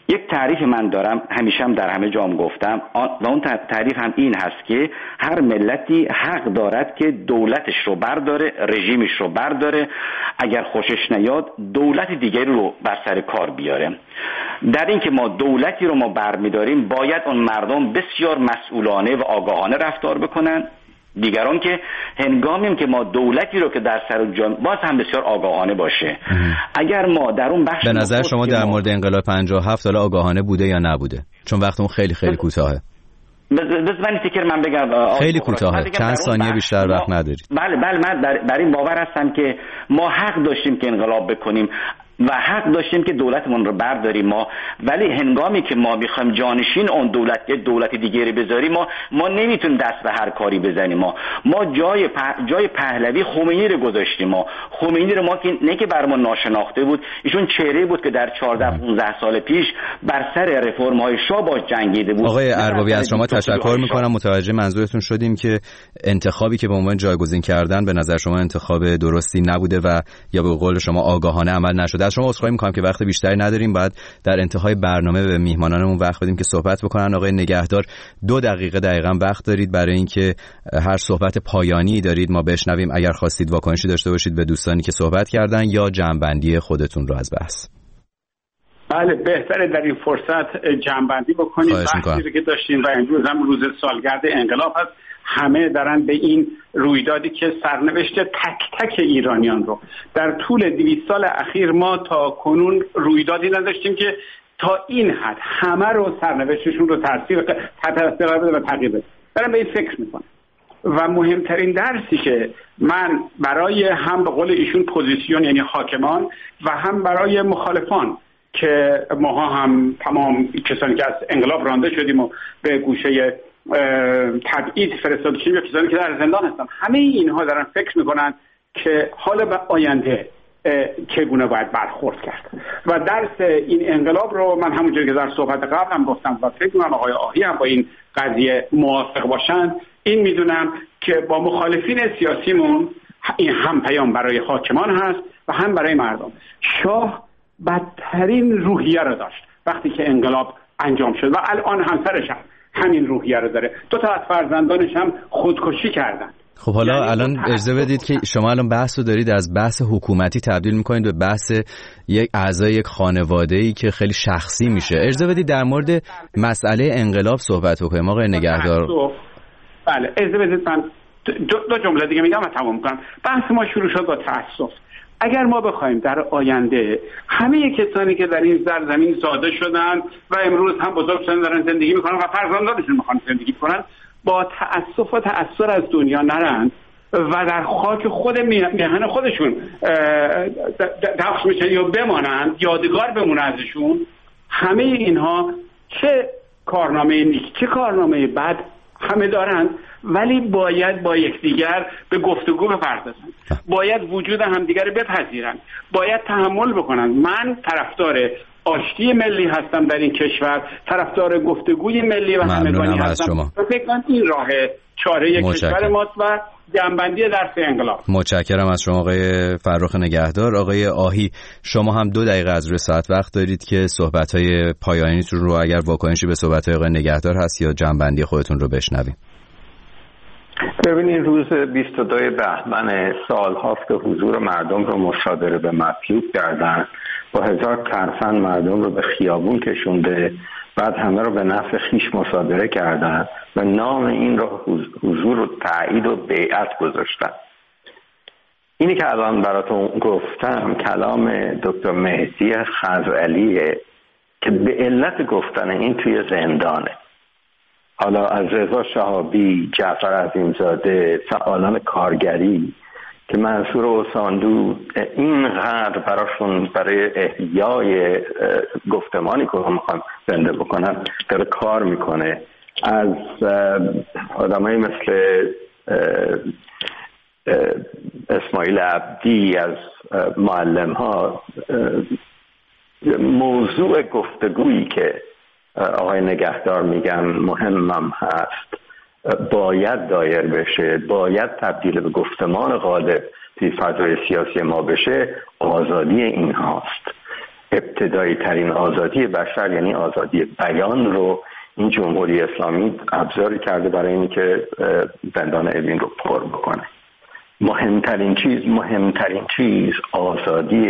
یک تعریف من دارم، همیشه هم در همه جام گفتم و اون تعریف هم این هست که هر ملتی حق دارد که دولتش رو برداره، رژیمش رو برداره، اگر خوشش نیاد دولت دیگری رو بر سر کار بیاره. در این که ما دولتی رو ما برمیداریم باید اون مردم بسیار مسئولانه و آگاهانه رفتار بکنن، دیگران که هنگامیم که ما دولتی رو که در سر جان باز هم بسیار آگاهانه باشه. اگر ما در اون بخش به نظر شما در مورد انقلاب پنجاه و هفت حالا آگاهانه بوده یا نبوده؟ چون وقتمون خیلی خیلی کوتاهه. بذارید فکر من بگم خیلی کوتاهه، چند ثانیه بیشتر وقت ندارید. بله بله من بر این باور هستم که ما حق داشتیم که انقلاب بکنیم و حق داشتیم که دولتمون رو برداریم ما، ولی هنگامی که ما میخوایم جانشین اون دولت یه دولت دیگری بذاریم ما ما نمیتونیم دست به هر کاری بزنیم. ما ما جای پ... جای پهلوی خمینی رو گذاشتیم. ما خمینی رو ما که نه که بر ما ناشناخته بود، ایشون چهره بود که در چهارده پانزده سال پیش بر سر رفرم های شاه باش جنگیده بود. آقای اربابی از شما تشکر میکنم، متوجه منظورتون شدیم که انتخابی که به عنوان جایگزین کردن به نظر شما انتخاب درستی نبوده و یا به قول شما آگاهانه عمل نشده. از شما عذرخواهی می‌کنم که وقت بیشتری نداریم، بعد در انتهای برنامه به میهمانانمون وقت بدیم که صحبت بکنن. آقای نگهدار دو دقیقه دقیقاً وقت دارید برای اینکه هر صحبت پایانی دارید ما بشنویم. اگر خواستید واکنشی داشته باشید به دوستانی که صحبت کردن یا جمع‌بندی خودتون رو از بحث. بله بهتره در این فرصت جمع‌بندی بکنید. بحثی که داشتیم و امروز هم روز سالگرد انقلاب هست، همه دارن به این رویدادی که سرنوشت تک تک ایرانیان رو در طول دویست سال اخیر ما تا کنون رویدادی نداشتیم که تا این حد همه رو سرنوشتشون رو تاثیر تاثیر بده و تغییر بده. دارم به این فکر میکنم و مهمترین درسی که من برای هم به قول ایشون پوزیسیون یعنی حاکمان و هم برای مخالفان که ماها هم تمام کسانی که از انقلاب رانده شدیم و به گوشه تبعید فرستاده شدیم یا کسانی که در زندان هستن، همه اینها دارن فکر میکنن که حالا به آینده چگونه باید برخورد کرد و درس این انقلاب رو من همونجوری که در صحبت قبلم گفتم و فکر میکنم آقای آهی هم با این قضیه موافق باشن، این میدونم که با مخالفین سیاسیمون این هم پیام برای حاکمان هست و هم برای مردم. شاه بدترین روحیه رو داشت وقتی که انقلاب انجام شد و الان همسرش هم همین روحیه رو داره. دو تا از فرزندانش هم خودکشی کردن. خب حالا یعنی الان اجازه بدید که شما الان بحث رو دارید از بحث حکومتی تبدیل میکنید به بحث یک اعضای یک خانواده‌ای که خیلی شخصی میشه. اجازه بدید در مورد مسئله انقلاب صحبت بکنیم آقای نگهدار. بله اجازه بدید من دو, دو جمله دیگه میگم و تمام کنم. بحث ما شروع شد با تأسف. اگر ما بخوایم در آینده همه کسانی که در این سرزمین زاده شدن و امروز هم بزرگ شدن دارن زندگی میکنن و فرزندانشون میخوان زندگی کنن با تأسف و تأثر از دنیا نرن و در خاک خود میهن خودشون دفن میشن یا بمانند، یادگار بمونه ازشون، همه اینها چه کارنامه نیک چه کارنامه بد همه دارند، ولی باید با یکدیگر به گفتگو بپردازن، باید وجود همدیگر بپذیرن، باید تحمل بکنن. من طرفدار آشتی ملی هستم در این کشور، طرفدار گفتگوی ملی و همگانی هستم. فکر کنم این راه چاره کشور ماست و جنبندی درس انقلاب. متشکرم از شما آقای فرخ نگهدار. آقای آهی شما هم دو دقیقه از روی ساعت وقت دارید که صحبت‌های پایانیتون رو اگر واکنشی به صحبت‌های آقای نگهدار هست یا جنبندی خودتون رو بشنویم. ببینید روز بیست و دو بهمن سال هاست که حضور مردم رو مصادره به مطلوب کردن، با هزار ترفند مردم رو به خیابون کشونده، بعد همه رو به نفع خیش مصادره کردن و نام این رو حضور و تایید و بیعت گذاشتن. اینی که الان براتون گفتم کلام دکتر مهدی خزعلیه که به علت گفتن این توی زندانه. حالا از رضا شهابی، جعفر عظیمزاده، فعالان کارگری که منصور اوساندو اینقدر براشون برای احیای گفتمانی که میخوان زنده بکنن داره کار میکنه، از آدمایی مثل اسماعیل عبدی، از معلم ها، موضوع گفتگویی که آقای نگهدار میگن مهمم هست باید دایر بشه، باید تبدیل به گفتمان غالب توی فضای سیاسی ما بشه، آزادی این هاست. ابتدایی ترین آزادی بشر یعنی آزادی بیان رو این جمهوری اسلامی ابزاری کرده برای اینکه زندان اوین رو پر بکنه. مهمترین چیز مهمترین چیز آزادی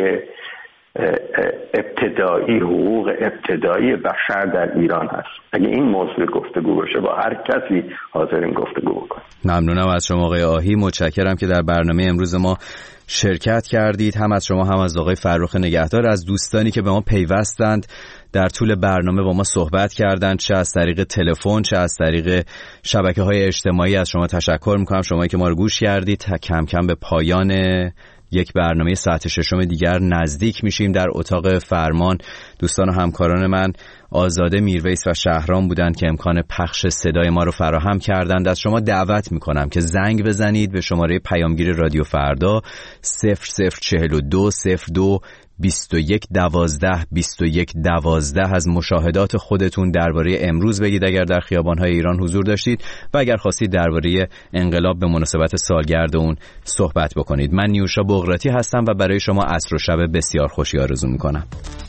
ابتدایی، حقوق ابتدایی بشر در ایران هست. اگه این موضوع گفتگو بشه با هر کسی حاضریم گفتگو بکنیم. ممنونم از شما آقای آهی، متشکرم که در برنامه امروز ما شرکت کردید، هم از شما هم از آقای فرخ نگهدار، از دوستانی که به ما پیوستند در طول برنامه با ما صحبت کردند، چه از طریق تلفن چه از طریق شبکه‌های اجتماعی. از شما تشکر می‌کنم، شما که ما رو گوش کردید. کم کم به پایان یک برنامه ساعت ششم دیگر نزدیک میشیم. در اتاق فرمان دوستان و همکاران من آزاده میرویس و شهرام بودند که امکان پخش صدای ما رو فراهم کردند. از شما دعوت میکنم که زنگ بزنید به شماره پیامگیر رادیو فردا صفر صفر چهل و دو صفر دو بیست و یک دوازده بیست و یک دوازده. از مشاهدات خودتون درباره امروز بگید اگر در خیابان‌های ایران حضور داشتید و اگر خواستید درباره انقلاب به مناسبت سالگرد اون صحبت بکنید. من نیوشا بغراتی هستم و برای شما عصر و شب بسیار خوشی آرزو میکنم.